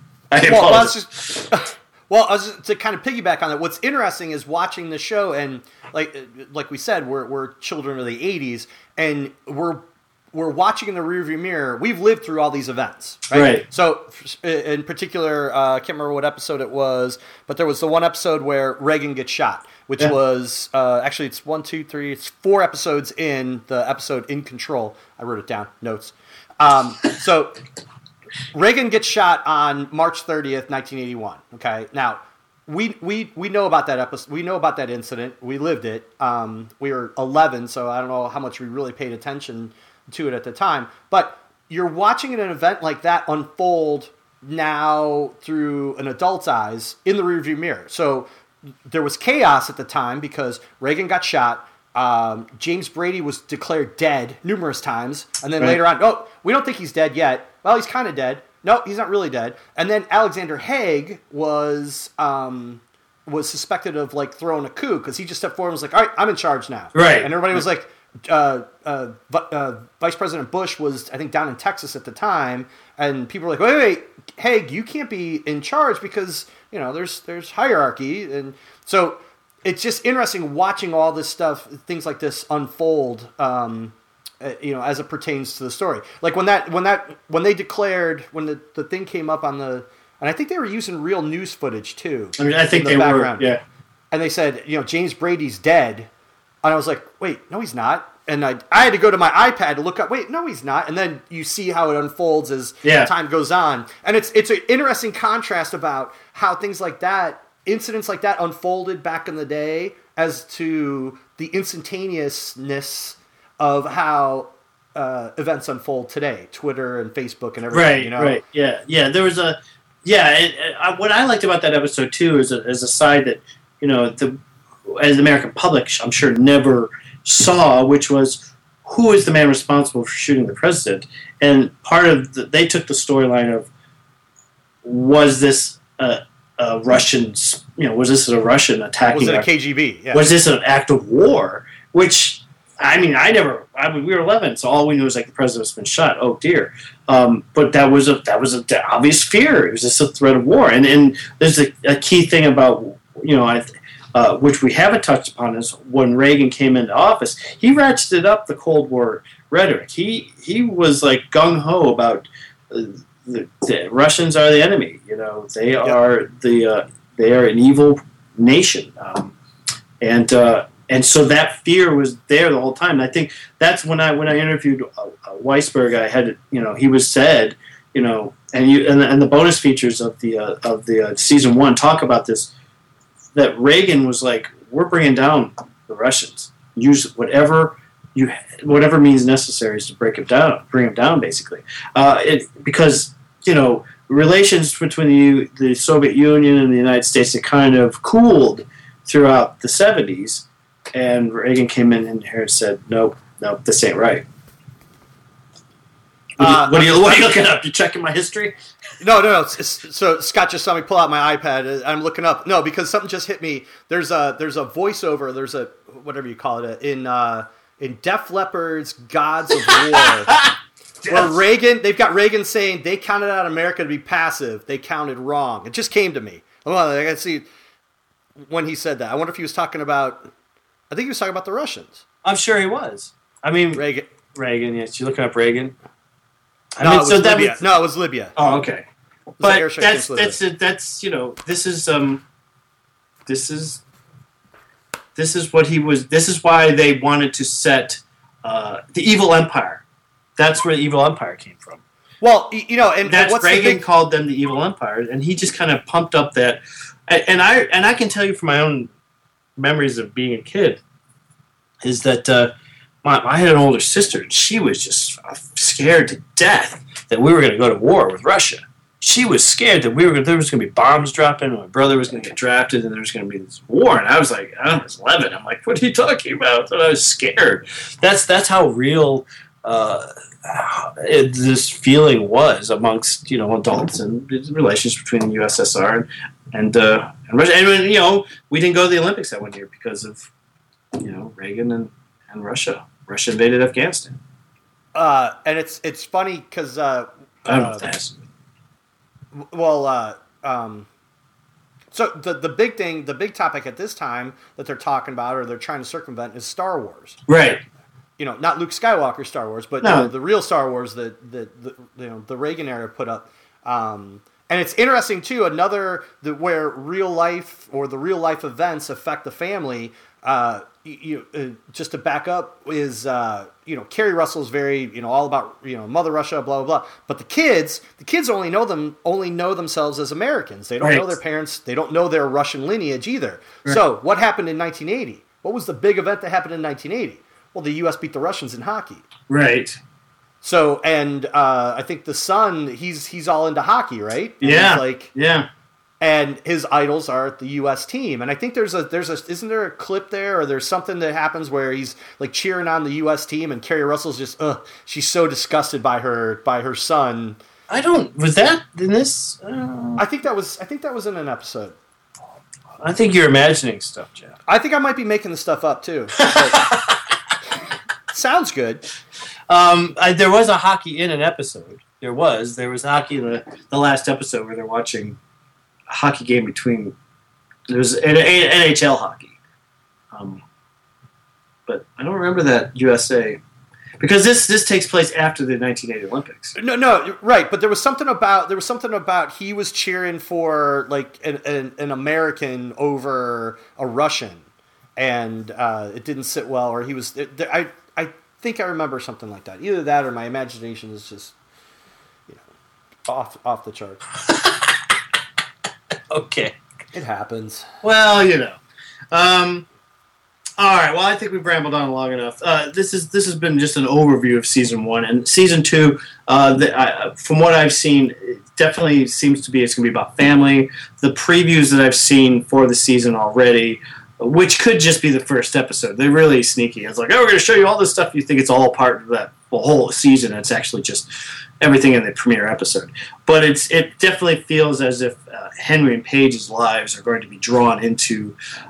To kind of piggyback on that, what's interesting is watching the show, and like we said, we're children of the '80s, and we're watching in the rearview mirror. We've lived through all these events, right? So, in particular, I can't remember what episode it was, but there was the one episode where Reagan gets shot, which was actually it's 4 episodes in the episode In Control. I wrote it down, notes. So, Reagan gets shot on March 30th, 1981. Okay, now we know about that episode. We know about that incident. We lived it. We were 11, so I don't know how much we really paid attention to it at the time, but you're watching an event like that unfold now through an adult's eyes in the rearview mirror. So there was chaos at the time because Reagan got shot. James Brady was declared dead numerous times, and then later on, we don't think he's dead yet. Well, he's kind of dead. No, he's not really dead. And then Alexander Haig was suspected of throwing a coup because he just stepped forward and was like, "All right, I'm in charge now." Right. And everybody was like, Vice President Bush was, I think, down in Texas at the time, and people were like, wait, Haig, you can't be in charge because, there's hierarchy. And so it's just interesting watching all this stuff, things like this unfold, as it pertains to the story. Like when they declared, when the thing came up on the, and I think they were using real news footage too. I mean, I think they were, yeah. And they said, James Brady's dead. And I was like, wait, no, he's not. And I had to go to my iPad to look up, wait, no, he's not. And then you see how it unfolds as time goes on. And it's an interesting contrast about how things like that, incidents like that unfolded back in the day as to the instantaneousness of how events unfold today, Twitter and Facebook and everything. Right. Yeah. There was what I liked about that episode too is a side that as the American public, I'm sure never saw, which was who is the man responsible for shooting the president, and part of they took the storyline of was this a Russian, was this a Russian attacking? Was it a KGB? Yeah. Was this an act of war? Which we were 11, so all we knew was like the president's been shot. Oh dear! But that was an obvious fear. It was just a threat of war, and there's a key thing about which we haven't touched upon is when Reagan came into office, he ratcheted up the Cold War rhetoric. He was like gung ho about the Russians are the enemy. They are they are an evil nation, and so that fear was there the whole time. And I think that's when I interviewed Weisberg. I had he was said and the bonus features of the season 1 talk about this. That Reagan was like, we're bringing down the Russians. Use whatever means necessary to bring them down, basically. Because relations between the Soviet Union and the United States had kind of cooled throughout the 70s, and Reagan came in here and said, nope, this ain't right. What are you looking up? You checking my history? No. So Scott just saw me pull out my iPad. I'm looking up. No, because something just hit me. There's a voiceover. There's a whatever you call it in Def Leppard's "Gods of War," where they've got Reagan saying they counted out America to be passive. They counted wrong. It just came to me. Well, I got to see when he said that. I wonder if he was talking about. I think he was talking about the Russians. I'm sure he was. I mean, Reagan. Yes, you're looking up Reagan. No, it was Libya. Oh, okay. But that's this is what he was. This is why they wanted to set the evil empire. That's where the evil empire came from. Well, and that's Reagan called them the evil empire, and he just kind of pumped up that. And I can tell you from my own memories of being a kid, is that I had an older sister, and she was just scared to death that we were going to go to war with Russia. She was scared that there was going to be bombs dropping, and my brother was going to get drafted, and there was going to be this war. And I was like, I was 11. I'm like, what are you talking about? And I was scared. That's how real this feeling was amongst adults and the relations between the USSR and Russia. And we didn't go to the Olympics that one year because of Reagan and Russia. Russia invaded Afghanistan. And it's funny because I don't know if that's. So the big topic at this time that they're talking about or they're trying to circumvent is Star Wars. Right. Not Luke Skywalker Star Wars, but the real Star Wars that the Reagan era put up. And it's interesting too. Where real life or the real life events affect the family. Just to back up is Kerry Russell's very all about Mother Russia, blah blah blah. But the kids only know themselves as Americans. They don't know their parents. They don't know their Russian lineage either. Right. So what happened in 1980? What was the big event that happened in 1980? Well, the U.S. beat the Russians in hockey. Right. So I think the son he's all into hockey, right? And yeah. And his idols are the U.S. team, and I think isn't there a clip there, or there's something that happens where he's like cheering on the U.S. team, and Kerry Russell's just she's so disgusted by her son. Was that in this? I think that was in an episode. I think you're imagining stuff, Jeff. I think I might be making the stuff up too. Sounds good. There was a hockey in an episode. There was hockey in the last episode where they're watching a hockey game between. There was NHL hockey, but I don't remember that USA because this takes place after the 1980 Olympics. No, right. But there was something about he was cheering for like an American over a Russian, and it didn't sit well. Or he was. I think I remember something like that. Either that or my imagination is just off the chart. Okay. It happens. Well, all right. Well, I think we've rambled on long enough. This has been just an overview of season 1 and season 2. From what I've seen, it definitely seems to be it's going to be about family. The previews that I've seen for the season already, which could just be the first episode, they're really sneaky. It's like, oh, we're going to show you all this stuff. You think it's all part of that whole season. It's actually just everything in the premiere episode. But it definitely feels as if Henry and Paige's lives are going to be drawn into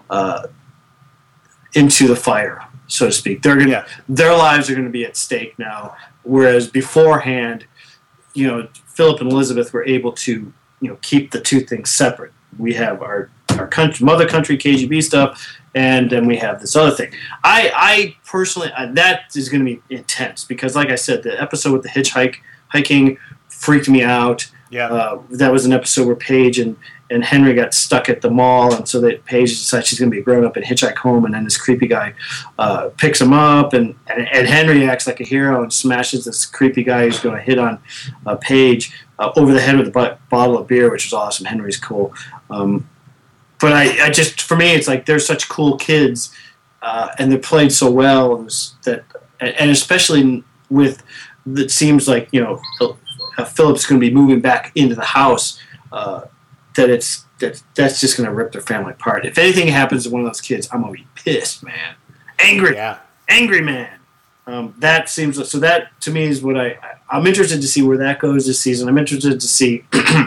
the fire, so to speak. Their lives are going to be at stake now, whereas beforehand, Philip and Elizabeth were able to keep the two things separate. We have our mother country KGB stuff, and then we have this other thing. I personally, that is going to be intense because, like I said, the episode with the hiking freaked me out. Yeah, that was an episode where Paige and Henry got stuck at the mall, and so that Paige decides she's going to be a grown-up and hitchhike home, and then this creepy guy picks him up, and Henry acts like a hero and smashes this creepy guy who's going to hit on Paige over the head with a bottle of beer, which was awesome. Henry's cool. But I just, for me, it's like they're such cool kids, and they're played so well, and especially with, it seems like, Philip's going to be moving back into the house, that's just going to rip their family apart. If anything happens to one of those kids, I'm going to be pissed, man. Angry man. That seems, so that to me is what I'm interested to see where that goes this season. I'm interested to see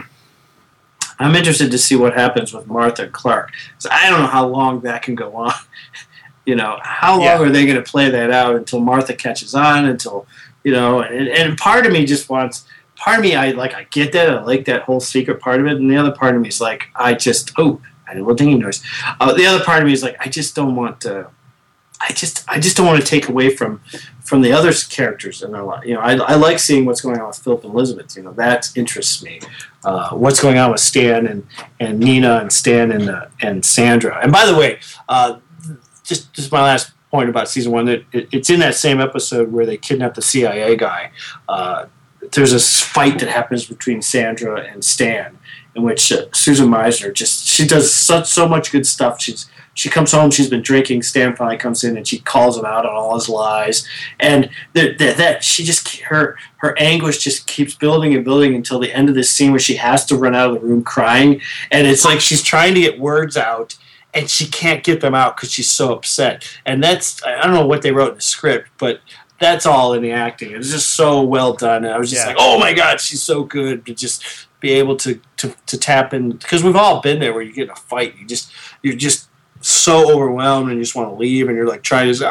what happens with Martha and Clark. So I don't know how long that can go on. How long are they going to play that out until Martha catches on, until, and part of me just wants, I get that. I like that whole secret part of it. And the other part of me is like, I did a little dinging noise. The other part of me is like, I just don't want to take away from the other characters in their life. I like seeing what's going on with Philip and Elizabeth. That interests me. What's going on with Stan and Nina and Stan and Sandra. And by the way, just my last point about season 1, it's in that same episode where they kidnap the CIA guy. There's a fight that happens between Sandra and Stan, in which Susan Meisner she does so much good stuff. She comes home, she's been drinking. Stan finally comes in and she calls him out on all his lies, and her anguish just keeps building and building until the end of this scene where she has to run out of the room crying, and it's like she's trying to get words out and she can't get them out because she's so upset. And I don't know what they wrote in the script, but that's all in the acting. It was just so well done. And I was just like, oh my God, she's so good to just be able to tap in. Because we've all been there where you get in a fight. You're just so overwhelmed and you just want to leave and you're like trying to say,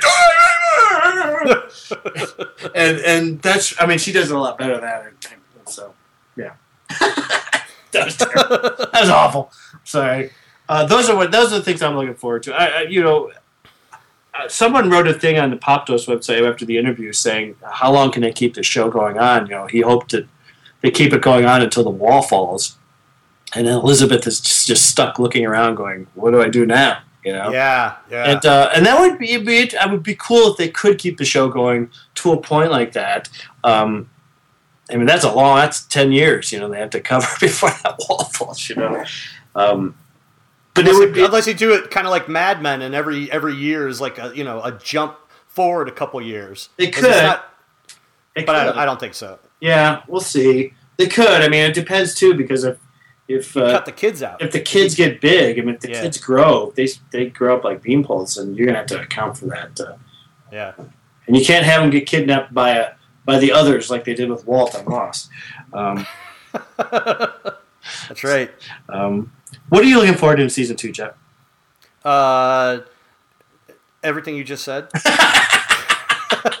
and that's, she does it a lot better than that. So, yeah. That was terrible. That was awful. Sorry. Those are the things I'm looking forward to. Someone wrote a thing on the Popdos website after the interview saying, how long can they keep the show going on? He hoped that they keep it going on until the wall falls. And then Elizabeth is just stuck looking around going, what do I do now? Yeah. And that would be cool if they could keep the show going to a point like that. That's 10 years, they have to cover before that wall falls, But unless you do it kind of like Mad Men, and every year is like a jump forward a couple years. They could, but I don't think so. Yeah, we'll see. They could. It depends too, because if cut the kids out, if the kids get big, if the kids grow, they grow up like beanpoles, and you're gonna have to account for that. Yeah, and you can't have them get kidnapped by the others like they did with Walt on Lost. That's right. What are you looking forward to in season 2, Jeff? Everything you just said.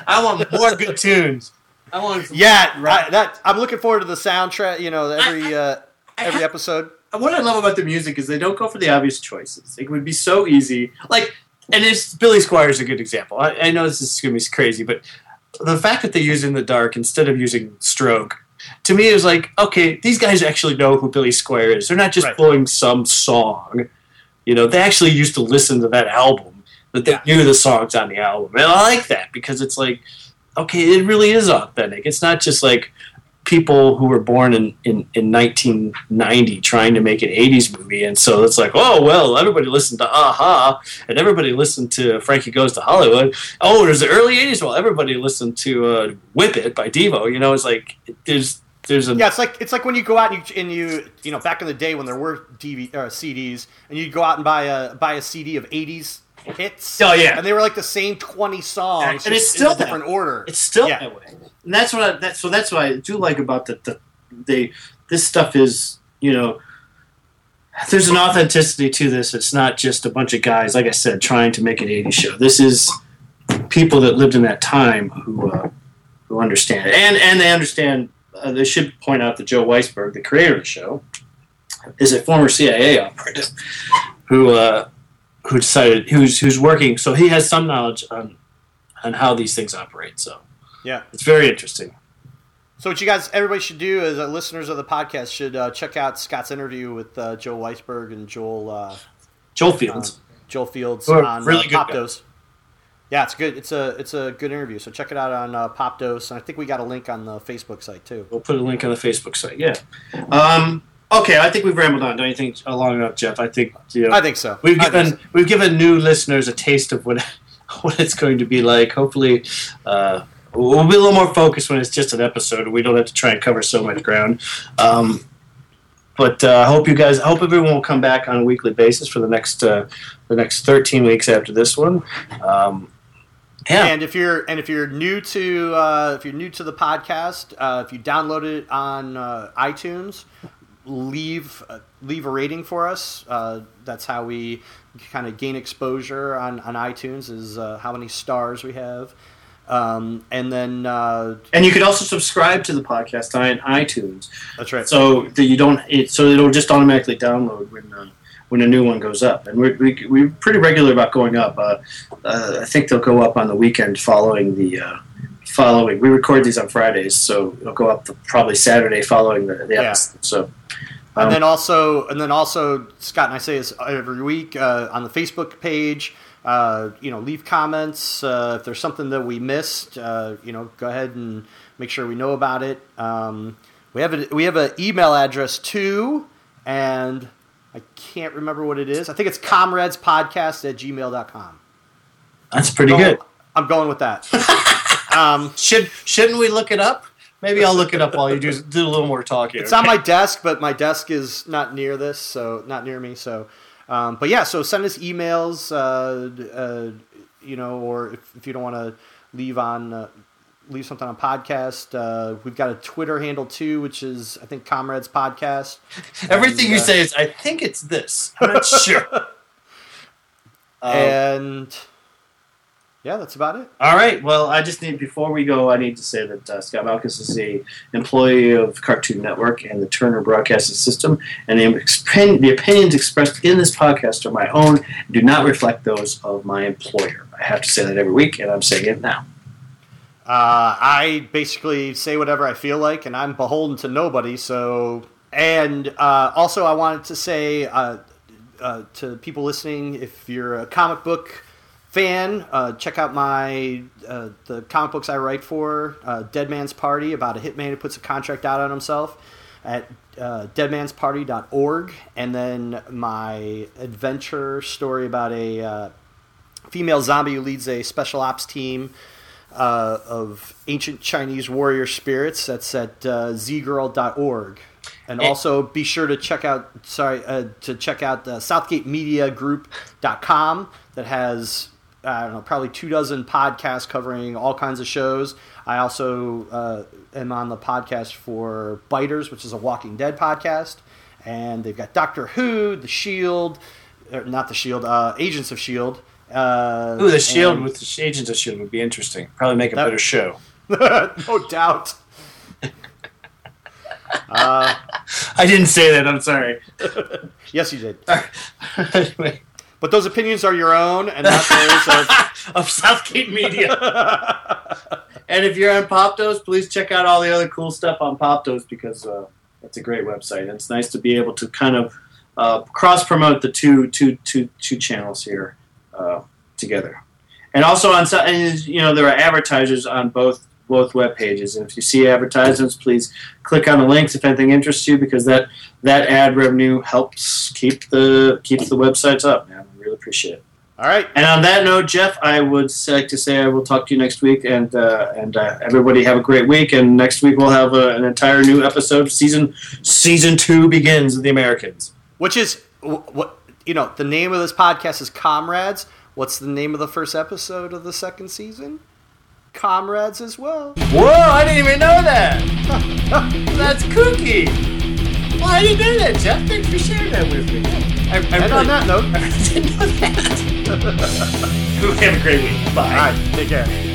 I want more good tunes. I want. I'm looking forward to the soundtrack. Every episode. What I love about the music is they don't go for the obvious choices. It would be so easy. And Billy Squires is a good example. I know this is going to be crazy, but the fact that they use In the Dark instead of using Stroke, to me, it was like, okay, these guys actually know who Billy Squire is. They're not just pulling some song. They actually used to listen to that album, that they knew the songs on the album. And I like that because it's like, okay, it really is authentic. It's not just like people who were born in 1990 trying to make an 80s movie, and so it's like, oh, well, everybody listened to A-ha, and everybody listened to Frankie Goes to Hollywood. Oh, there's the early 80s. Well, everybody listened to Whip It by Devo. It's like there's a it's like when you go out and you back in the day when there were CDs, and you'd go out and buy a CD of 80s hits. Oh yeah, and they were like the same 20 songs, and it's still in a different order. It's still that way. And that's what I do like about this stuff is, there's an authenticity to this. It's not just a bunch of guys, like I said, trying to make an 80s show. This is people that lived in that time who understand it. And they understand, they should point out that Joe Weisberg, the creator of the show, is a former CIA operative who decided, who's working, so he has some knowledge on how these things operate, so. Yeah, it's very interesting. So what everybody should do as listeners of the podcast should check out Scott's interview with Joe Weisberg and Joel Fields. Joel Fields on really Pop Dose. Yeah, it's good. It's a good interview. So check it out on Pop Dose, and I think we got a link on the Facebook site too. We'll put a link on the Facebook site. Yeah. Okay, I think we've rambled on. Don't you think long enough, Jeff? I think I think so. We've given new listeners a taste of what it's going to be like. Hopefully. We'll be a little more focused when it's just an episode, and we don't have to try and cover so much ground. But I hope everyone will come back on a weekly basis for the next 13 weeks after this one. Yeah. And if you're new to the podcast, if you download it on iTunes, leave a rating for us. That's how we kind of gain exposure on iTunes. Is how many stars we have. And then and you could also subscribe to the podcast on iTunes. That's right. So that you don't, so it'll just automatically download when a new one goes up. And we're pretty regular about going up. I think they'll go up on the weekend following the following. We record these on Fridays, so it'll go up probably Saturday following the episode. So. And then also, Scott and I say this every week on the Facebook page. Leave comments. If there's something that we missed, go ahead and make sure we know about it. We have an email address too, and I can't remember what it is. I think it's comradespodcast@gmail.com. That's pretty good. I'm going with that. Shouldn't we look it up? Maybe I'll look it up while you do a little more talking. It's on my desk, but my desk is not near me. So. But yeah, so send us emails, or if you don't want to leave something on podcast. We've got a Twitter handle too, which is I think Comrades Podcast. Everything you say is I think it's this. I'm not sure. And yeah, that's about it. All right. Well, before we go, I need to say that Scott Malkus is an employee of Cartoon Network and the Turner Broadcasting System, and the opinions expressed in this podcast are my own and do not reflect those of my employer. I have to say that every week, and I'm saying it now. I basically say whatever I feel like, and I'm beholden to nobody. So, and also I wanted to say to people listening, if you're a comic book fan, check out the comic books I write for, Dead Man's Party, about a hitman who puts a contract out on himself at deadmansparty.org, and then my adventure story about a female zombie who leads a special ops team of ancient Chinese warrior spirits. That's at zgirl.org. And also be sure to check out southgatemediagroup.com that has probably 24 podcasts covering all kinds of shows. I also am on the podcast for Biters, which is a Walking Dead podcast, and they've got Doctor Who, The Shield, not The Shield, Agents of Shield, Ooh, the Shield with the Agents of Shield would be interesting. Probably make a better show. No doubt. I didn't say that. I'm sorry. Yes, you did. Anyway. But those opinions are your own and not those of Southgate Media. And if you're on Poptos, please check out all the other cool stuff on Poptos because it's a great website. And it's nice to be able to kind of cross-promote the two channels here together. And also there are advertisers on both web pages. And if you see advertisements, please click on the links if anything interests you because that ad revenue helps keep the websites up, man. I really appreciate it. All right. And on that note, Jeff, I would like to say I will talk to you next week, and everybody have a great week. And next week we'll have an entire new episode. Season 2 begins with the Americans. Which is what the name of this podcast is Comrades. What's the name of the first episode of the second season? Comrades as well. Whoa! I didn't even know that. That's kooky. Well, I didn't know that, Jeff. Thanks for sharing that with me. And on that note, I didn't know that. Have a great week. Bye. All right, take care.